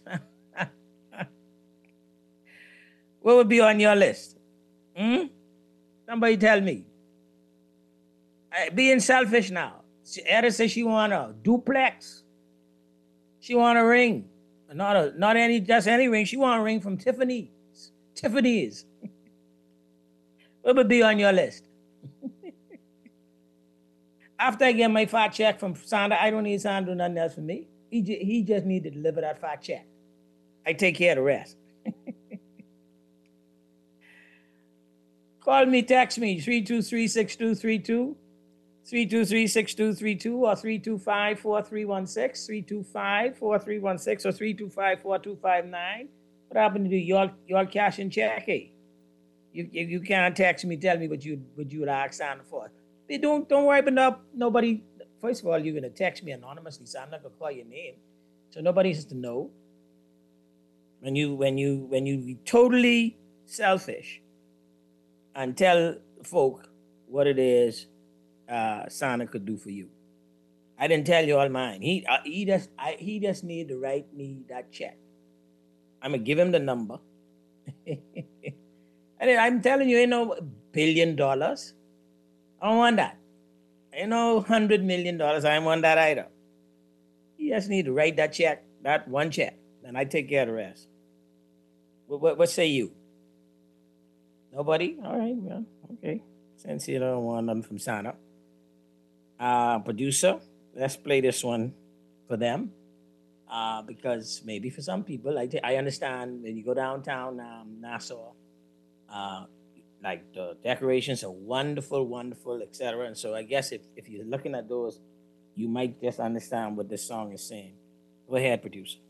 What would be on your list? Hmm? Somebody tell me. I, being selfish now. Ada says she want a duplex. She want a ring. Not a not any just any ring. She want a ring from Tiffany's. Tiffany's. What would be on your list? After I get my fat check from Santa, I don't need Santa to do nothing else for me. He, j- he just need to deliver that fat check. I take care of the rest. Call me, text me, three two three, six two three two, three two three, six two three two, or three two five, four three one six, three two five, four three one six, or three two five, four two five nine. What happened to you? Y'all, y'all cash and check, eh? You, you, you can't text me, tell me what you what you would ask Santa for. They don't, don't worry about nobody. First of all, you're going to text me anonymously, so I'm not going to call your name. So nobody has to know. When you when you when you be totally selfish and tell folk what it is uh, Santa could do for you. I didn't tell you all mine. He uh, he just I, he just need to write me that check. I'm gonna give him the number. And I'm telling you, ain't no billion dollars. I don't want that. Ain't no hundred million dollars. I don't want that either. You just need to write that check, that one check, and I take care of the rest. What, what, what say you? Nobody? All right, well, okay. Since you don't want nothing from Santa. Uh, producer, let's play this one for them. Uh, because maybe for some people, I, t- I understand when you go downtown um, Nassau, uh, like the decorations are wonderful, wonderful, et cetera. And so I guess if, if you're looking at those, you might just understand what this song is saying. Go ahead, producer.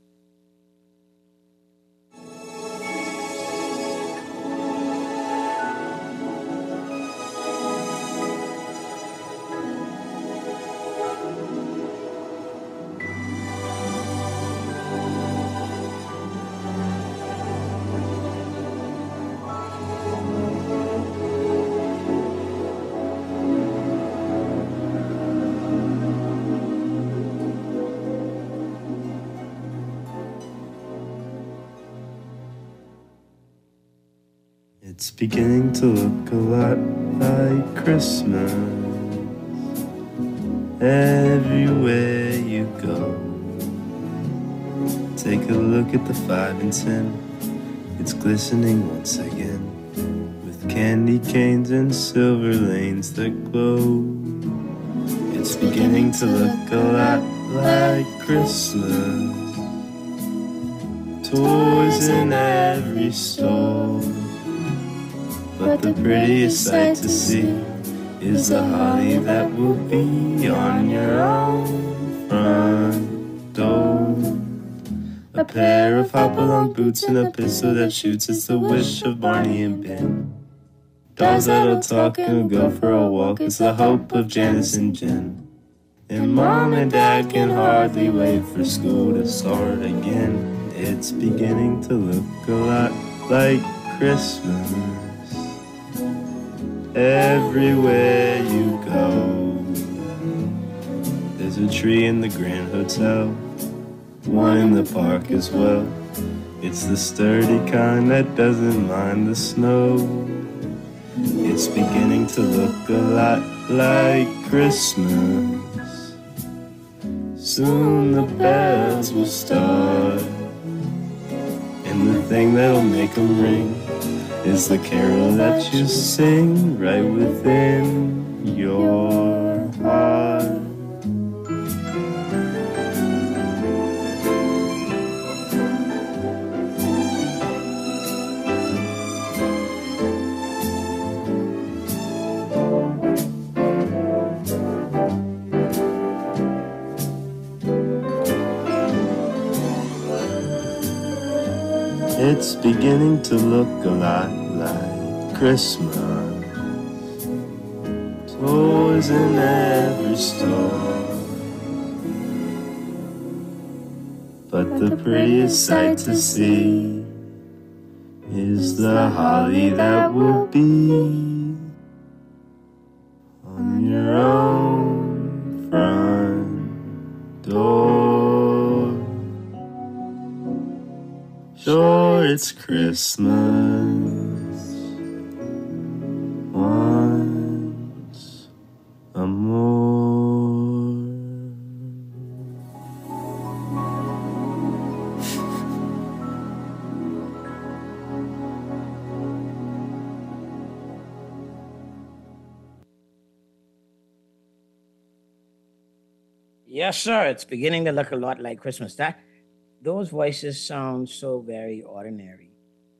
It's beginning to look a lot like Christmas everywhere you go. Take a look at the five and ten. It's glistening once again with candy canes and silver lanes that glow. It's beginning to look a lot like Christmas. Toys in every store. But the prettiest sight to see is the holly that will be on your own front door. A pair of hop-along boots and a pistol that shoots. It's the wish of Barney and Ben. Dolls that'll talk and go for a walk. It's the hope of Janice and Jen. And Mom and Dad can hardly wait for school to start again. It's beginning to look a lot like Christmas everywhere you go. There's a tree in the Grand Hotel, one in the park as well. It's the sturdy kind that doesn't mind the snow. It's beginning to look a lot like Christmas. Soon the bells will start, and the thing that'll make them ring is the carol that you sing right within your heart. It's beginning to look a lot like Christmas. Toys in every store. But the prettiest sight to see is the holly that will be on your own front door. Sure, it's Christmas once a more. Yes, sir. It's beginning to look a lot like Christmas. That those voices sound so very ordinary.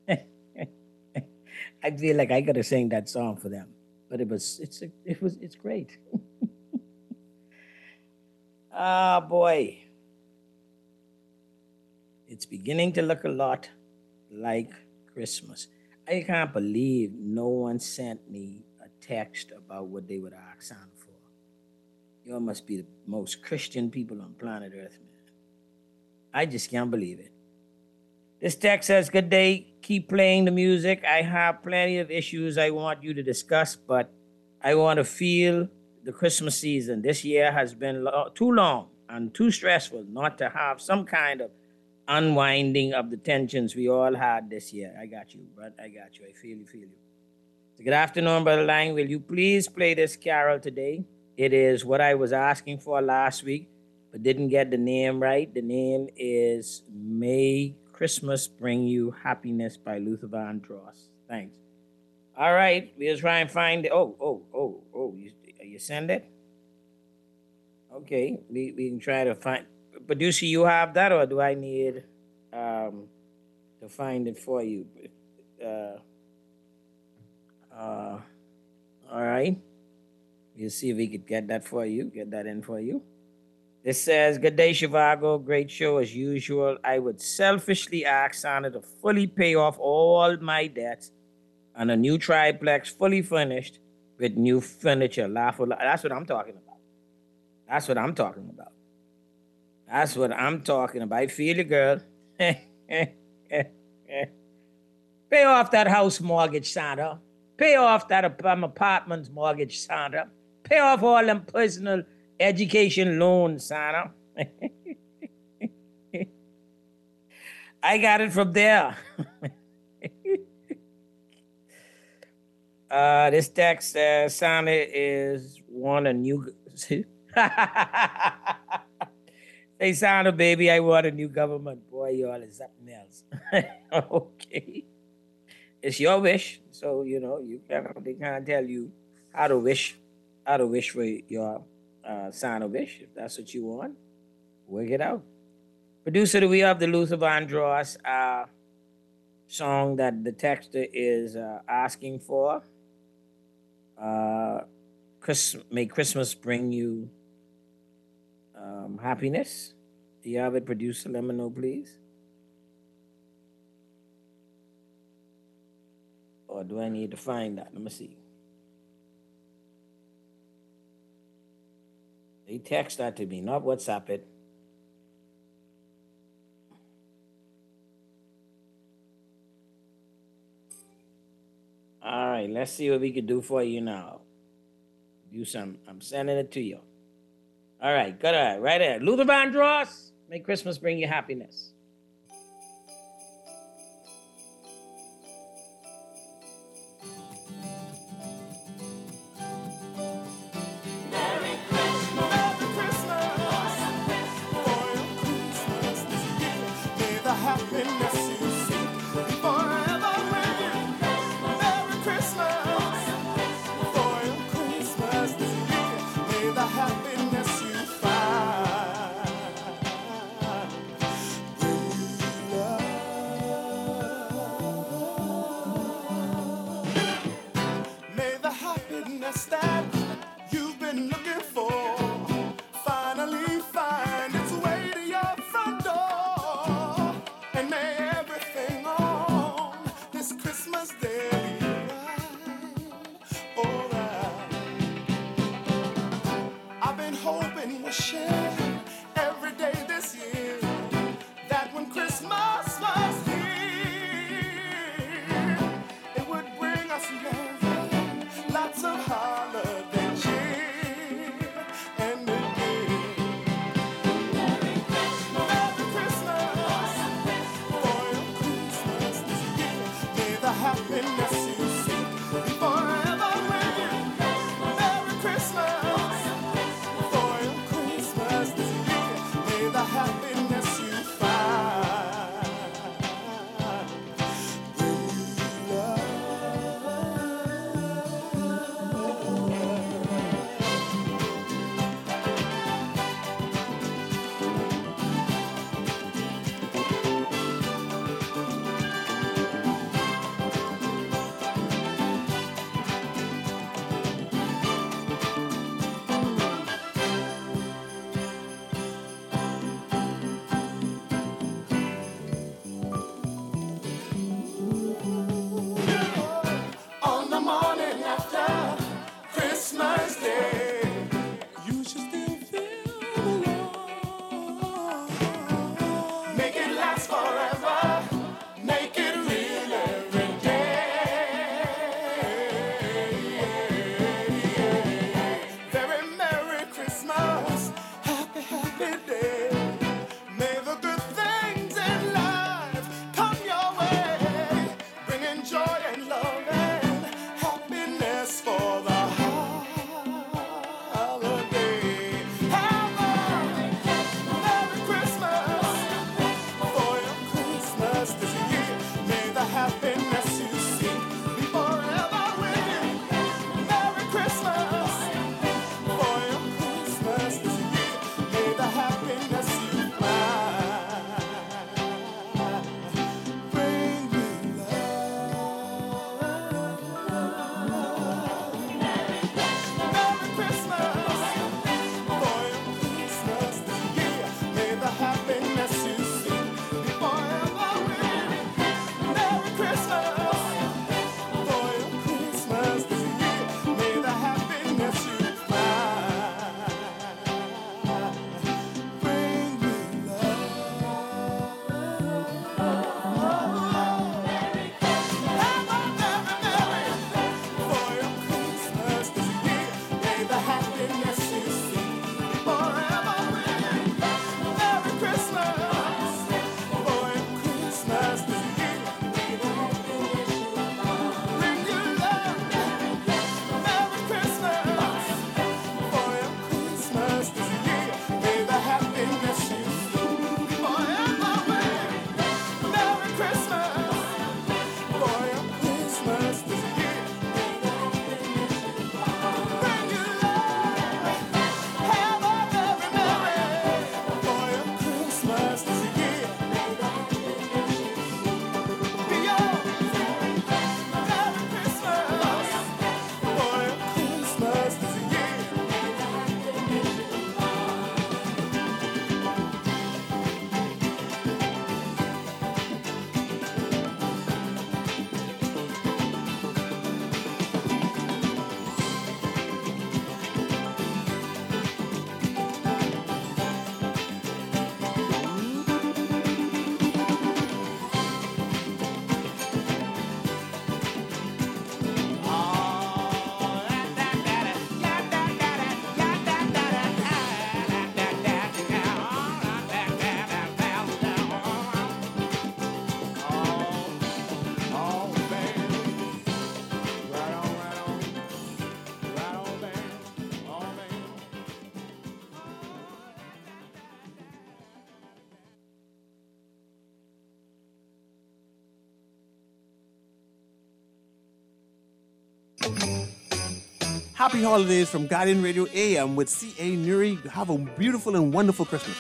I feel like I gotta sing that song for them, but it was it's it was it's great. Ah, boy, it's beginning to look a lot like Christmas. I can't believe no one sent me a text about what they would ask Santa for. You must be the most Christian people on planet Earth, man. I just can't believe it. This text says, good day, keep playing the music. I have plenty of issues I want you to discuss, but I want to feel the Christmas season. This year has been lo- too long and too stressful not to have some kind of unwinding of the tensions we all had this year. I got you, bro. I got you. I feel you, feel you. So good afternoon, Brother Lang. Will you please play this carol today? It is what I was asking for last week, but didn't get the name right. The name is May Christmas Bring You Happiness by Luther Vandross. Thanks. All right, we'll try and find it. Oh, oh, oh, oh, you, you send it? Okay, we, we can try to find. Producer, you have that, or do I need um, to find it for you? Uh, uh, all right. We'll see if we could get that for you, get that in for you. This says, good day, Shivago. Great show as usual. I would selfishly ask Santa to fully pay off all my debts on a new triplex, fully furnished with new furniture. Laugh. That's what I'm talking about. That's what I'm talking about. That's what I'm talking about. I feel you, girl. Pay off that house mortgage, Santa. Pay off that apartment's mortgage, Santa. Pay off all them personal education loans, Santa. I got it from there. Uh, this text uh, Santa is want a new. Hey Santa, baby, I want a new government. Boy, y'all is something else. Okay, it's your wish, so you know you can't. They can't tell you how to wish, how to wish for your uh, Santa wish. If that's what you want, work it out. Producer, do we have the Luther Vandross uh, song that the texter is uh, asking for? Uh, Chris, may Christmas bring you um, happiness. Do you have it, producer? Let me know, please. Or do I need to find that? Let me see. They text that to me, not WhatsApp it. All right, let's see what we can do for you now. Do some. I'm sending it to you. All right, good. All right, right there. Luther Vandross, may Christmas bring you happiness. That you've been looking for finally find its way to your front door, and may everything on this Christmas day be right, alright. I've been hoping we'll share every day this year, that when Christmas was here, it would bring us love. Lots of holiday cheer and again. Merry Christmas, for your Christmas this year. May the happiness you seek be forever with you. Merry Christmas, for your Christmas this Happy holidays from Guardian Radio A M with C A. Nuri. Have a beautiful and wonderful Christmas.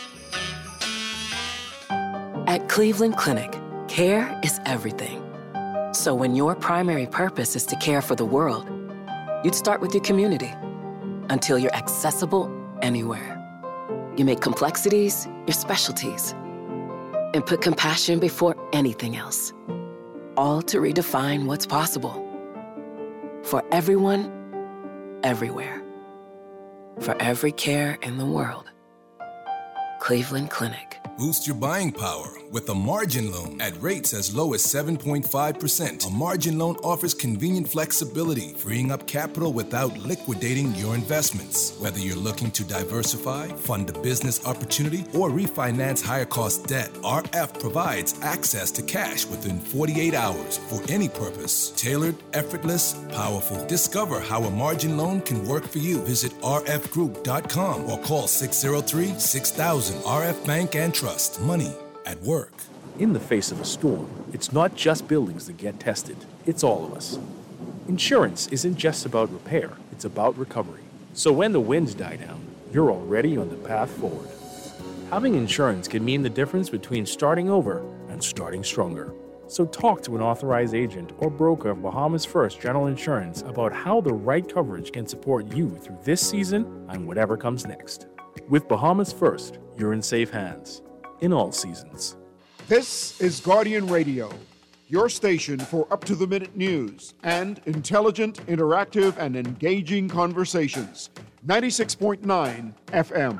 At Cleveland Clinic, care is everything. So when your primary purpose is to care for the world, you'd start with your community until you're accessible anywhere. You make complexities your specialties and put compassion before anything else, all to redefine what's possible. For everyone, everywhere. For every care in the world. Cleveland Clinic. Boost your buying power with a margin loan at rates as low as seven point five percent. A margin loan offers convenient flexibility, freeing up capital without liquidating your investments. Whether you're looking to diversify, fund a business opportunity, or refinance higher cost debt, R F provides access to cash within forty-eight hours for any purpose. Tailored, effortless, powerful. Discover how a margin loan can work for you. Visit r f group dot com or call six oh three, six thousand. R F Bank and Trust. Money at work. In the face of a storm, it's not just buildings that get tested, it's all of us. Insurance isn't just about repair, it's about recovery. So when the winds die down, you're already on the path forward. Having insurance can mean the difference between starting over and starting stronger. So talk to an authorized agent or broker of Bahamas First General Insurance about how the right coverage can support you through this season and whatever comes next. With Bahamas First, you're in safe hands. In all seasons. This is Guardian Radio, your station for up-to-the-minute news and intelligent, interactive, and engaging conversations. ninety-six point nine F M.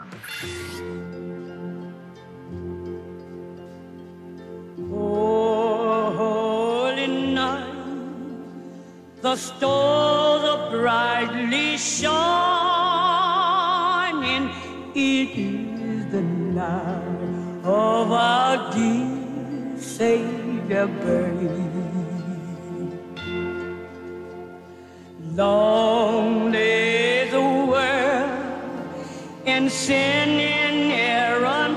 Oh, holy night, the stars are brightly shining. It is the night of our dear Savior birth. Long lay the world in sin in error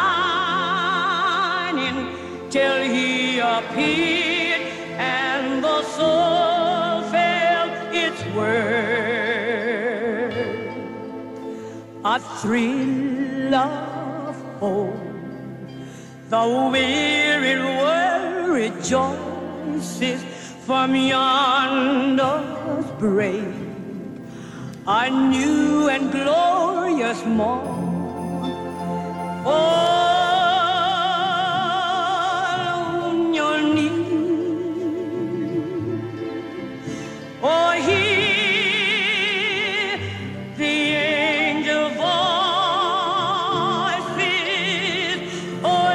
pining, till he appeared and the soul felt its worth. A thrill of hope, the weary world rejoices from yonder's break. A new and glorious morn. Fall on your knees. Oh, hear the angel voices. Oh,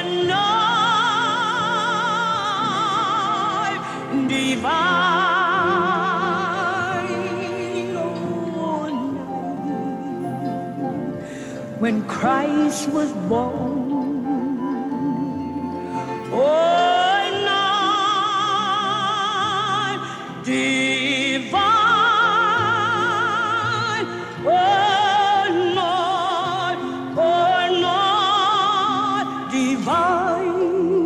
night divine. Oh, night when Christ was born. Oh, night divine. Oh, night, oh, night divine.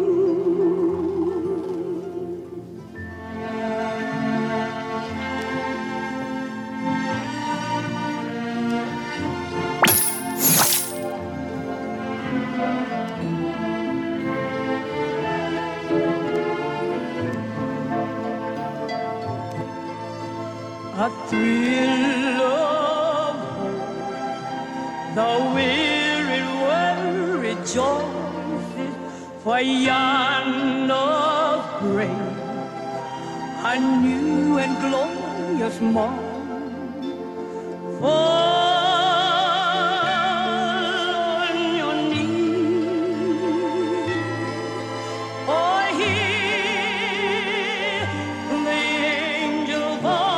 A thrill of hope, the weary world rejoices, for yonder's break, a new and glorious morn. Fall on your knees. Oh, hear the angel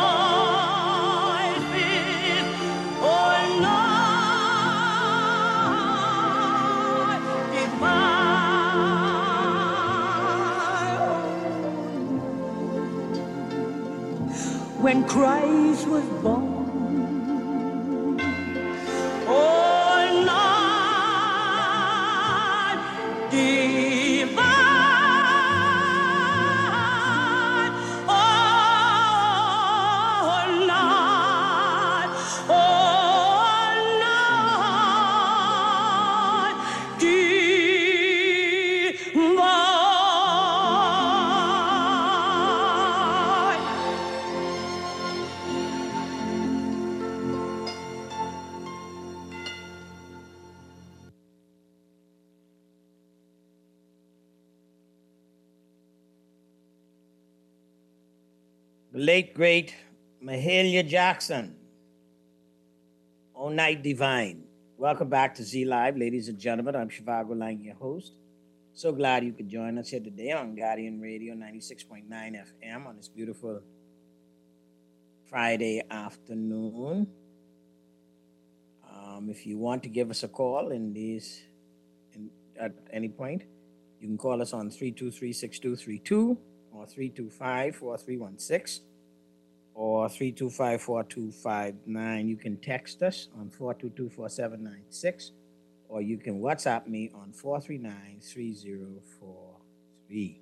voices. Oh, night divine. When Christ was born. Oh, night divine. Oh, late, great Mahalia Jackson. Oh, Night Divine. Welcome back to Z Live, ladies and gentlemen. I'm Shivago Lang, your host. So glad you could join us here today on Guardian Radio ninety-six point nine F M on this beautiful Friday afternoon. Um, if you want to give us a call in these, in, at any point, you can call us on three two three, six two three two or three two five, four three one six or three two five, four two five nine. You can text us on four two two, four seven nine six or you can WhatsApp me on four three nine, three zero four three.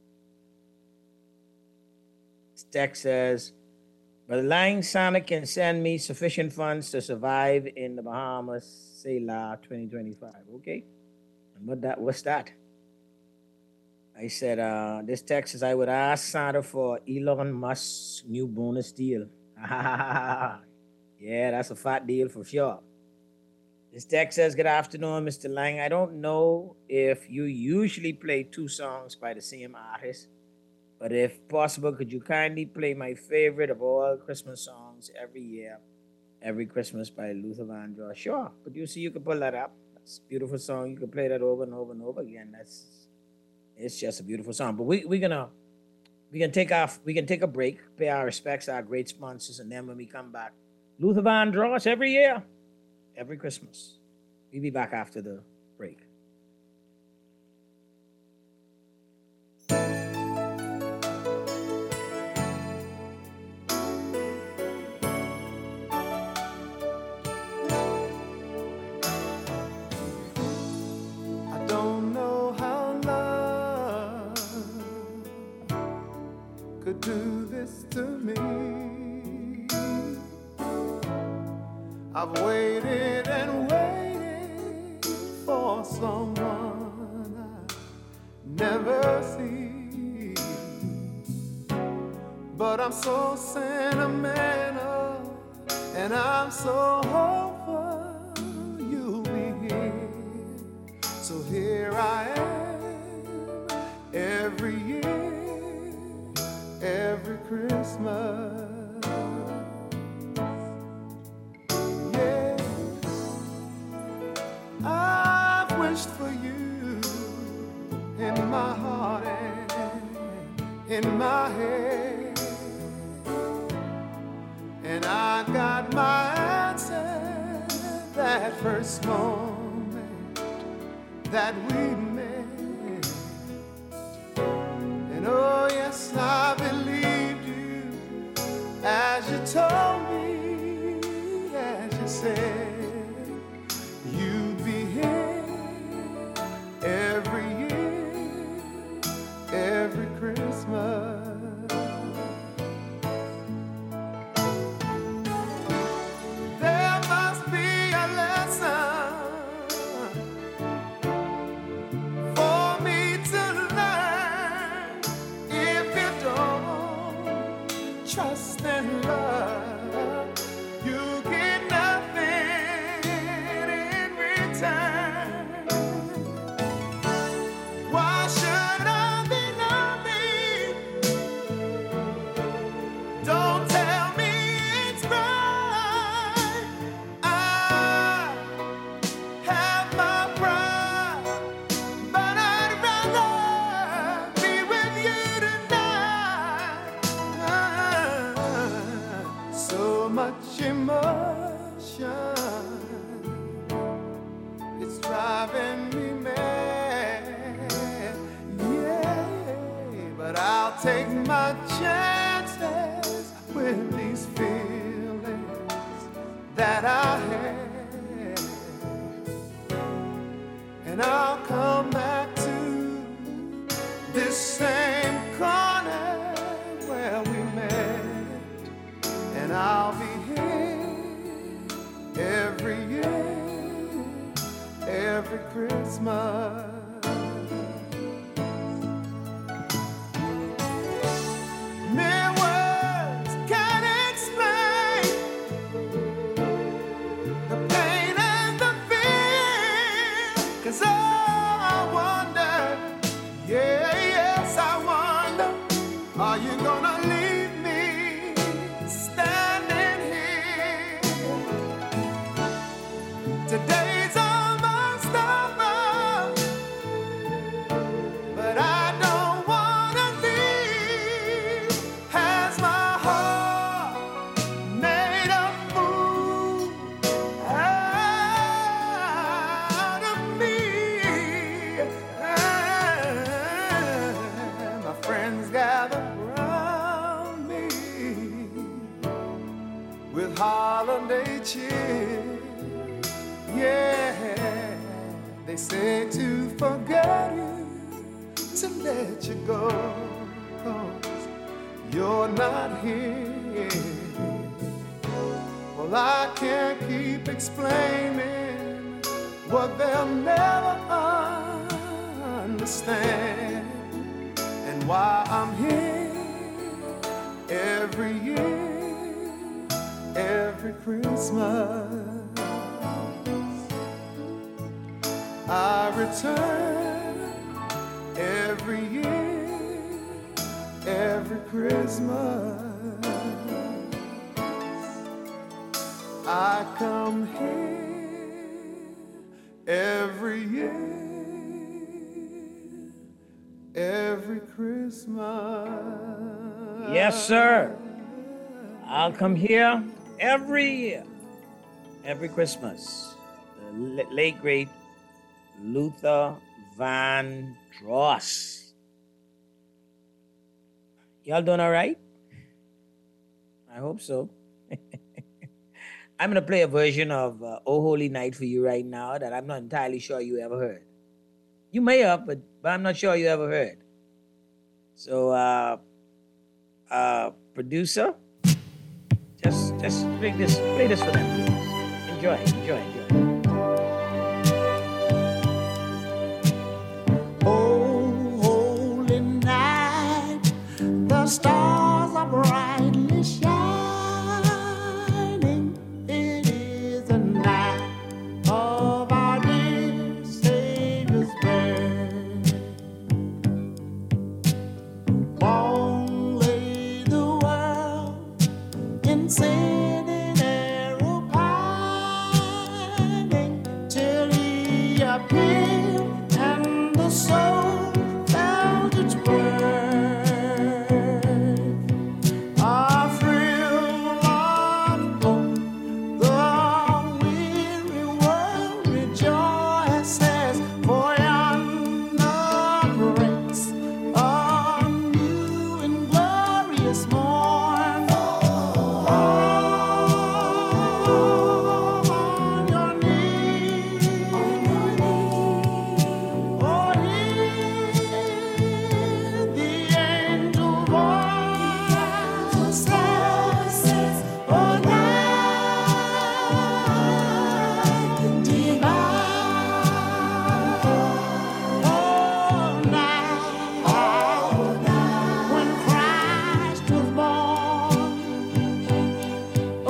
This text says, Brother Lang, Sonic can send me sufficient funds to survive in the Bahamas, Selah twenty twenty-five. Okay. And what that, what's that? I said, uh, this text says, I would ask Santa for Elon Musk's new bonus deal. Yeah, that's a fat deal for sure. This text says, good afternoon, Mister Lang. I don't know if you usually play two songs by the same artist, but if possible, could you kindly play my favorite of all Christmas songs every year, every Christmas by Luther Vandross? Sure, producer, you can pull that up. That's a beautiful song. You can play that over and over and over again. That's it's just a beautiful song. But we we're gonna we can take off. We can take a break, pay our respects to our great sponsors, and then when we come back, Luther Vandross every year, every Christmas. We'll be back after the break. Could do this to me. I've waited and waited for someone I never see, but I'm so sentimental and I'm so hopeful you'll be here. So here I am every year, every Christmas, yeah. I've wished for you in my heart and in my head, and I got my answer that first moment that we met. And oh yes, I believed you as you told me, as you said you'd be here every year, every Christmas. There must be a lesson for me to learn. If you don't trust and love, you get nothing in return. Why should I be lonely? Don't tell me it's right. I have my pride, but I'd rather be with you tonight. So much emotion, it's driving me mad. Yeah, but I'll take my chances with these feelings that I have, and I'll come back to this same corner where we met, and I'll be here every year, every Christmas. Mere words can't explain the pain and the fear, 'cause oh, I wonder, yeah, yes, I wonder, are you gonna leave me cheer. Yeah, they say to forget you, to let you go, 'cause you're not here. Well, I can't keep explaining what they'll never understand, and why I'm here every year, every Christmas. I return every year, every Christmas. I come here every year, every Christmas. Yes, sir. I'll come here every year, every Christmas. The l- late, great Luther Vandross. Y'all doing all right? I hope so. I'm going to play a version of uh, Oh Holy Night for you right now that I'm not entirely sure you ever heard. You may have, but, but I'm not sure you ever heard. So, uh, uh, producer, just just play this, play this for them, please. Enjoy, enjoy, enjoy. Oh, holy night, the stars are brightly shining. It is the night of our dear Savior's birth. Long lay the world in sin and error pining, till He appeared and the soul felt its worth. A thrill of hope, the weary world rejoices, for yonder breaks a new and glorious morn. Oh, on your knees, oh, hear the angel voices, oh, night divine, oh, night when Christ was born, oh,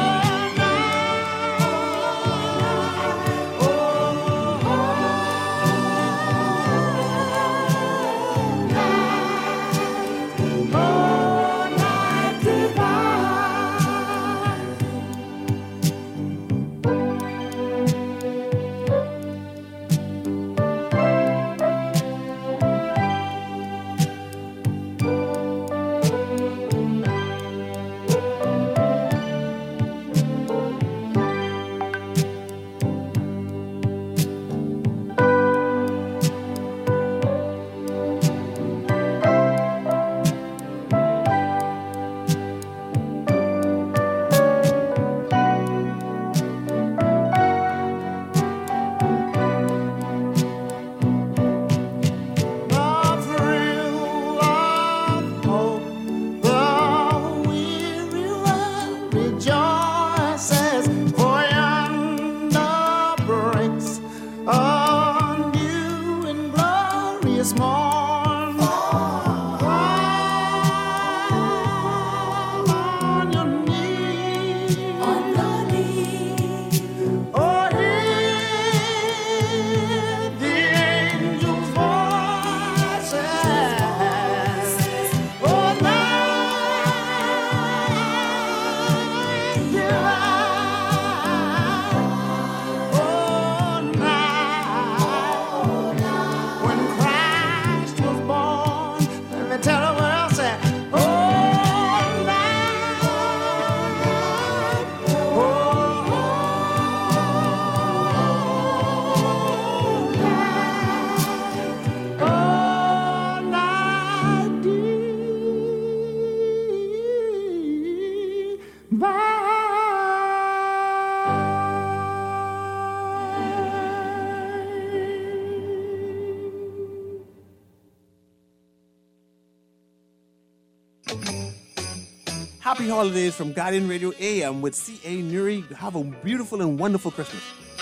oh, night divine. The thrill of hope, the weary world rejoices, for yonder breaks a new and glorious morn. On your knees, oh, hear the angels' voices, oh, night divine, oh, night Happy holidays from Guardian Radio A M with C A Nuri. Have a beautiful and wonderful Christmas.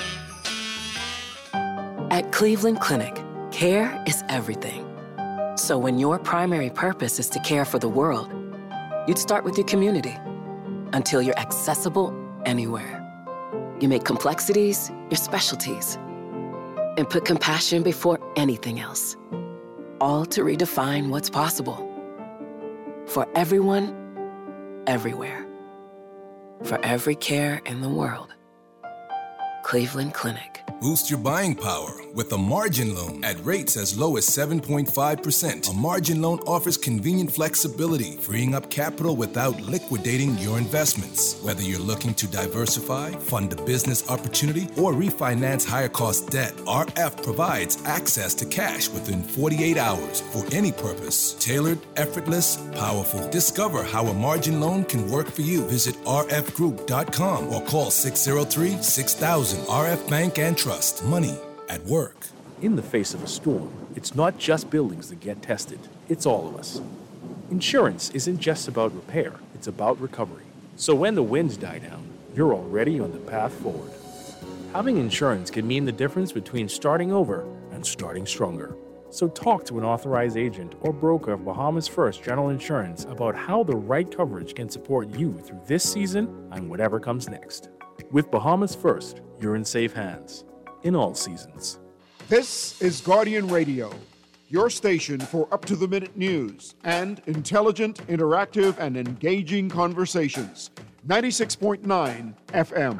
At Cleveland Clinic, care is everything. So when your primary purpose is to care for the world, you'd start with your community until you're accessible anywhere. You make complexities your specialties and put compassion before anything else, all to redefine what's possible. For everyone, everywhere. For every care in the world. Cleveland Clinic. Boost your buying power with a margin loan at rates as low as seven point five percent. A margin loan offers convenient flexibility, freeing up capital without liquidating your investments. Whether you're looking to diversify, fund a business opportunity, or refinance higher cost debt, R F provides access to cash within forty-eight hours for any purpose. Tailored, effortless, powerful. Discover how a margin loan can work for you. Visit r f group dot com or call six oh three, six thousand. R F Bank and Trust. Money at work. In the face of a storm, it's not just buildings that get tested, it's all of us. Insurance isn't just about repair, it's about recovery. So when the winds die down, you're already on the path forward. Having insurance can mean the difference between starting over and starting stronger. So talk to an authorized agent or broker of Bahamas First General Insurance about how the right coverage can support you through this season and whatever comes next. With Bahamas First, you're in safe hands. In all seasons. This is Guardian Radio, your station for up-to-the-minute news and intelligent, interactive, and engaging conversations. ninety-six point nine F M.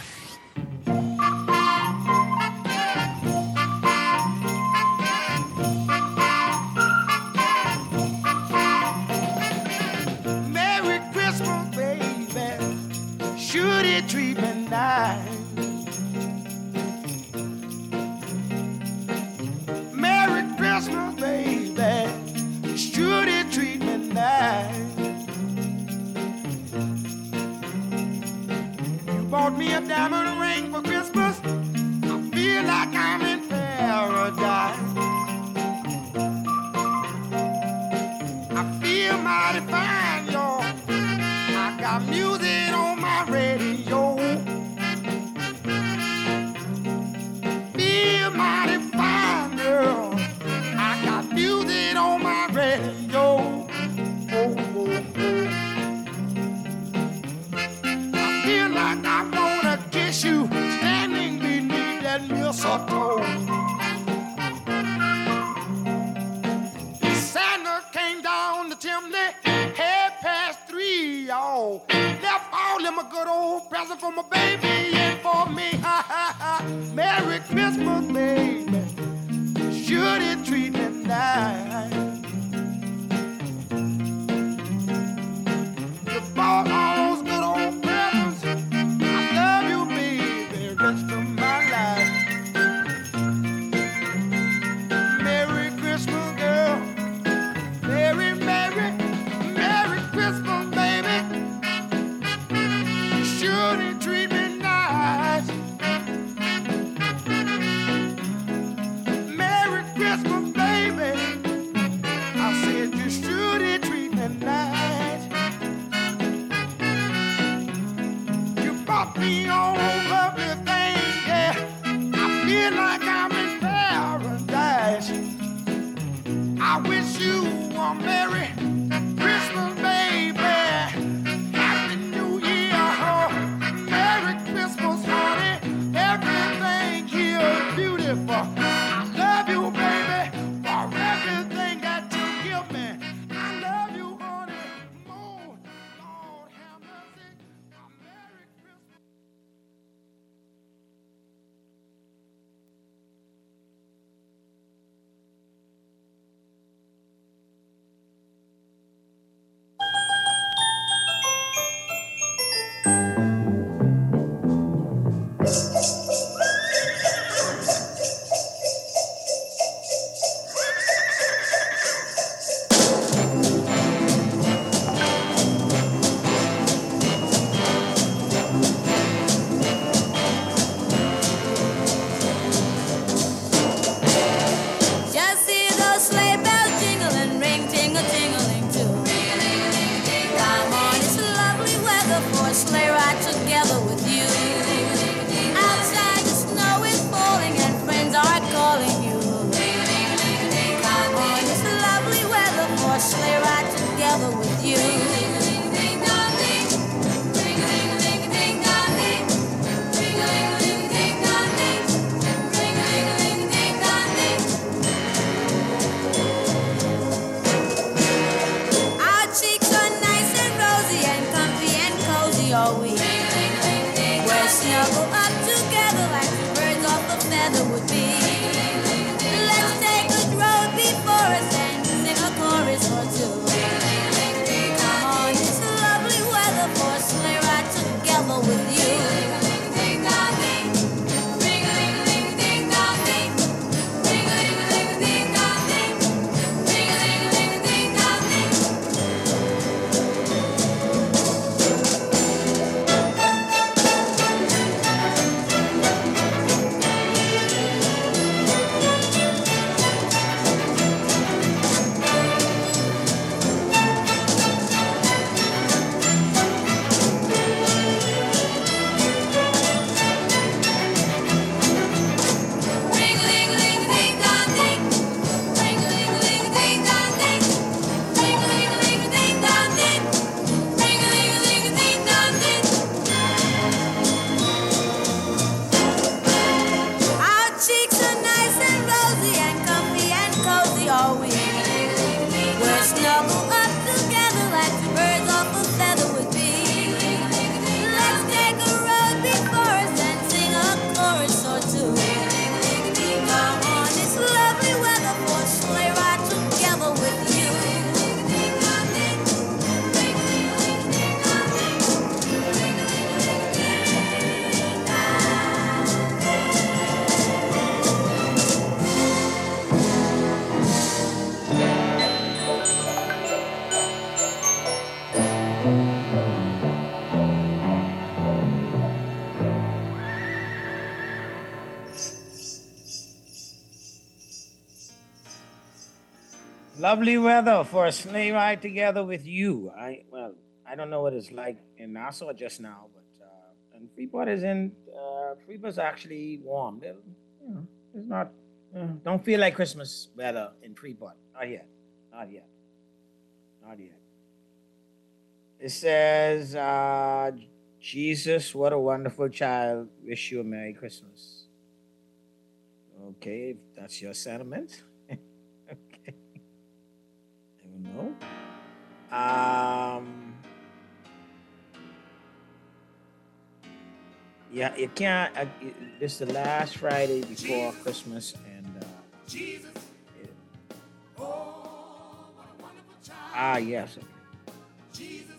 Merry Christmas, baby. Should it treat me nice? Christmas, baby, should it treat me nice? You bought me a diamond ring for Christmas. I feel like I'm in paradise. I feel mighty fine, y'all. I got music on my radio. Feel mighty fine, girl. Music on my radio. Oh, oh, oh. I feel like I wanna kiss you standing beneath that mistletoe. Santa came down the chimney, half past three, y'all. Left all them a good old present for my baby and for me. Ha ha ha. Merry Christmas, baby. Should it treat me nice? You bought all those good old presents. I love you, baby, rest of my life. Merry Christmas, girl. Merry, merry, merry Christmas, baby. Should it treat me nice? Christmas, baby. I said you should it treat me nice. You bought me all lovely things, yeah. I feel like I'm in paradise. I wish you a Merry Christmas, baby. Happy New Year, huh? Merry Christmas, honey. Everything here is beautiful. Love you, baby, for everything that you give me. I love you, honey, more. Lord, have mercy. A Merry Christmas. are nice and rosy and comfy and cozy, are we? We're snuggled up together like two birds off a feather would be. Let's take a road before us and sing a chorus or two. Come on, it's lovely weather for a sleigh ride together with you. Lovely weather for a sleigh ride together with you. I well, I don't know what it's like in Nassau just now, but uh, and Freeport is in. Uh, Freeport's actually warm. They'll, you know, it's not. Uh, don't feel like Christmas weather in Freeport. Not yet. Not yet. Not yet. It says, uh, "Jesus, what a wonderful child. Wish you a Merry Christmas." Okay, if that's your sentiment. Okay. No. Um. Yeah, you can't. Uh, it, this is the last Friday before Christmas, and uh, Jesus. It, ah, yes. Jesus,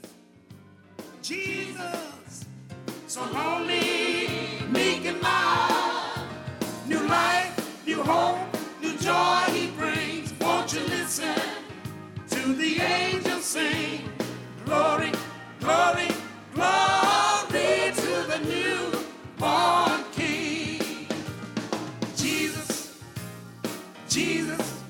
Jesus, so lonely, meek and mild. New life, new hope, new joy He brings. Won't you listen? To the angels sing, glory, glory, glory to the newborn King. Jesus, Jesus,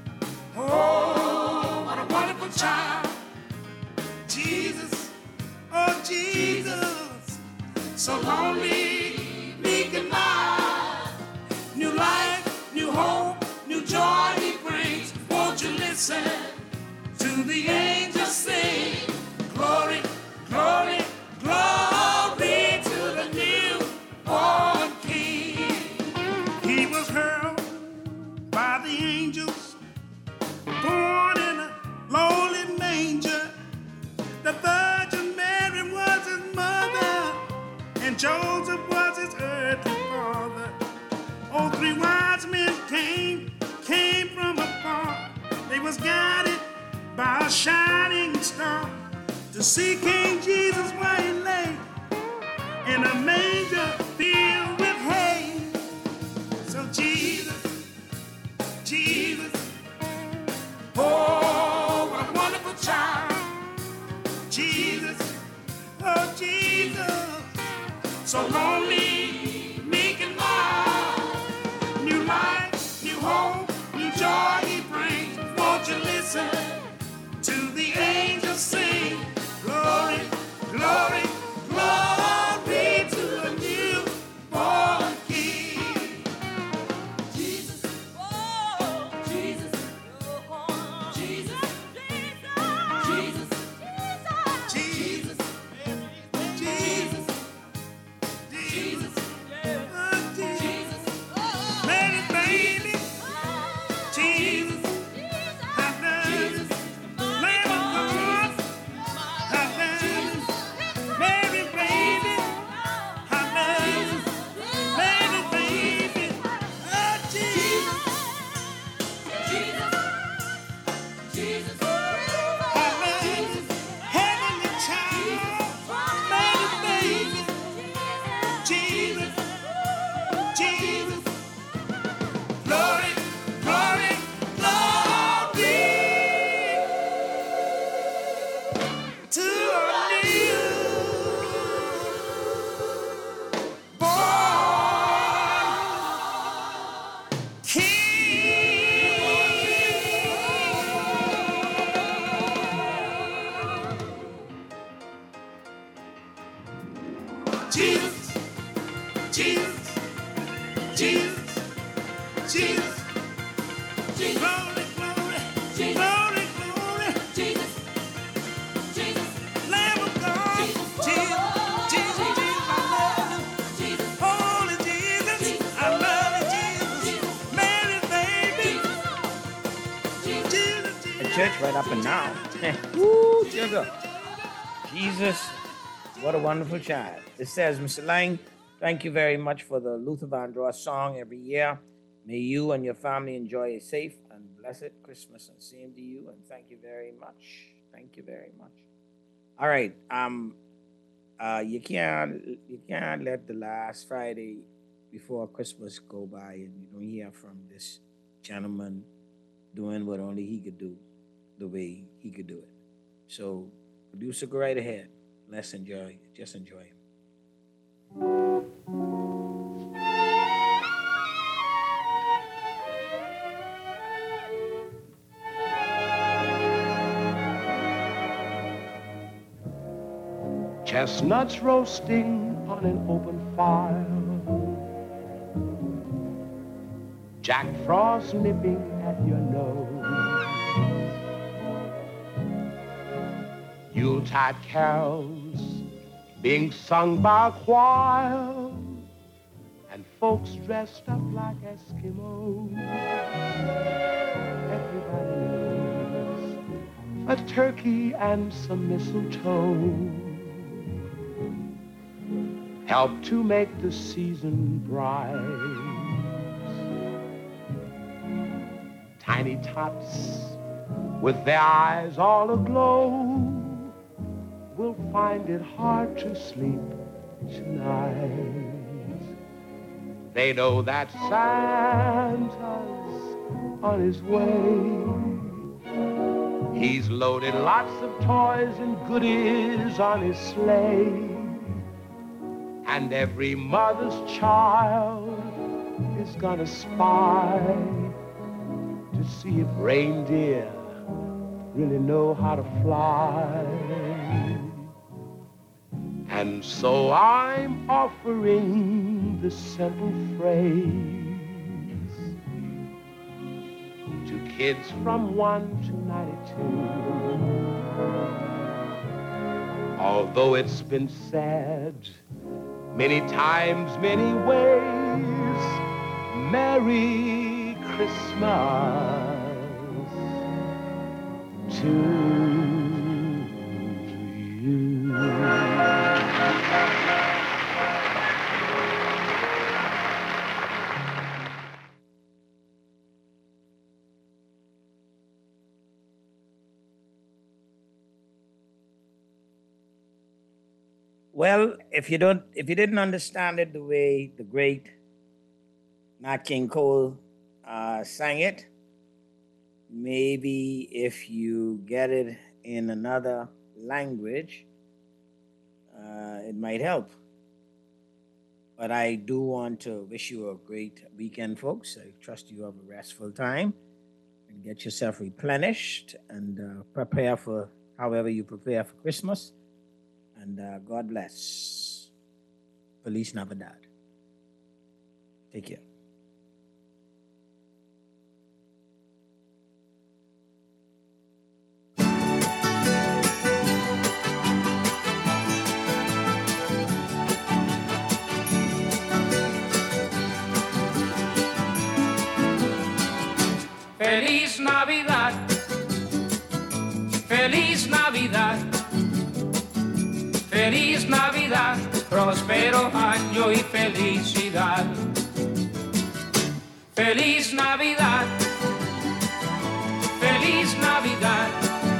oh, what a wonderful child. Jesus, oh Jesus, so lonely, meek and mild. New life, new hope, new joy He brings. Won't you listen? To the angels sing, glory, glory, glory to the newborn King. He was hurled by the angels, born in a lowly manger. The Virgin Mary was His mother, and Joseph was His earthly father. Oh, three wise men came, came from afar. They was guided by a shining star to see King Jesus where He lay in a manger filled with hay. So Jesus, Jesus, oh, what a wonderful child. Jesus, oh Jesus, so lonely, meek and mild. New life, new hope, new joy He brings. Won't you listen? To the angels sing, glory, glory, glory to the newborn King. Jesus, oh, Jesus, oh, Jesus, Jesus, Jesus, Jesus, Jesus, Jesus, oh, Jesus, Mary, baby, Jesus, have mercy. Jesus. church right up and down. Woo, sugar. Jesus, what a wonderful child. It says, Mister Lang, thank you very much for the Luther Vandross song every year. May you and your family enjoy a safe and blessed Christmas, and same to you, and thank you very much. Thank you very much. All right. Um, uh, you can't you can't let the last Friday before Christmas go by and you don't hear from this gentleman doing what only he could do, the way he could do it. So, producer, go right ahead. Let's enjoy. Just enjoy him. Chestnuts roasting on an open fire, Jack Frost nipping at your nose, Yuletide carols being sung by a choir, and folks dressed up like Eskimos. Everybody knows a turkey and some mistletoe help to make the season bright. Tiny tots with their eyes all aglow will find it hard to sleep tonight. They know that Santa's on his way. He's loaded lots of toys and goodies on his sleigh. And every mother's child is gonna spy to see if reindeer really know how to fly. And so I'm offering the simple phrase to kids from one to ninety-two. Although it's been said many times, many ways, Merry Christmas to you. Well, if you don't, if you didn't understand it the way the great Nat King Cole uh, sang it, maybe if you get it in another language, uh, it might help. But I do want to wish you a great weekend, folks. I trust you have a restful time and get yourself replenished and uh, prepare for however you prepare for Christmas. And uh, God bless. Feliz Navidad. Take care. Feliz Navidad. Feliz Navidad. Feliz Navidad, próspero año y felicidad. Feliz Navidad, feliz Navidad,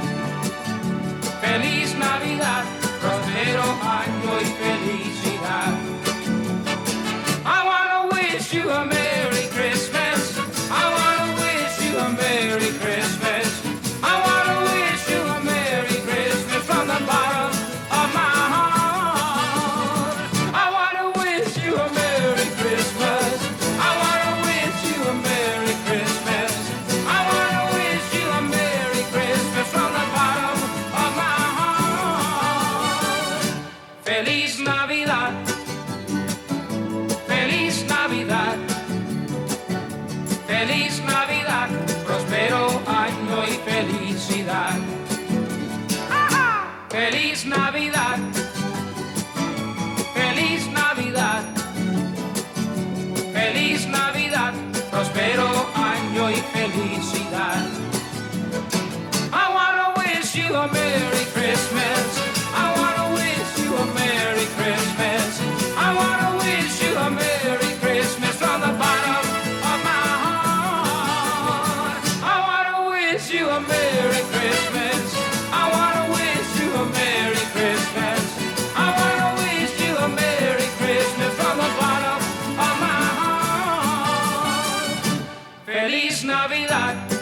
feliz Navidad, próspero año y felicidad. I wanna wish you a Merry Christmas. I wanna wish you a Merry Christmas. I wanna wish you a Merry Christmas from the bottom of my felicidad. Feliz Navidad. Feliz Navidad. Feliz Navidad. Próspero año y felicidad. I Feliz Navidad.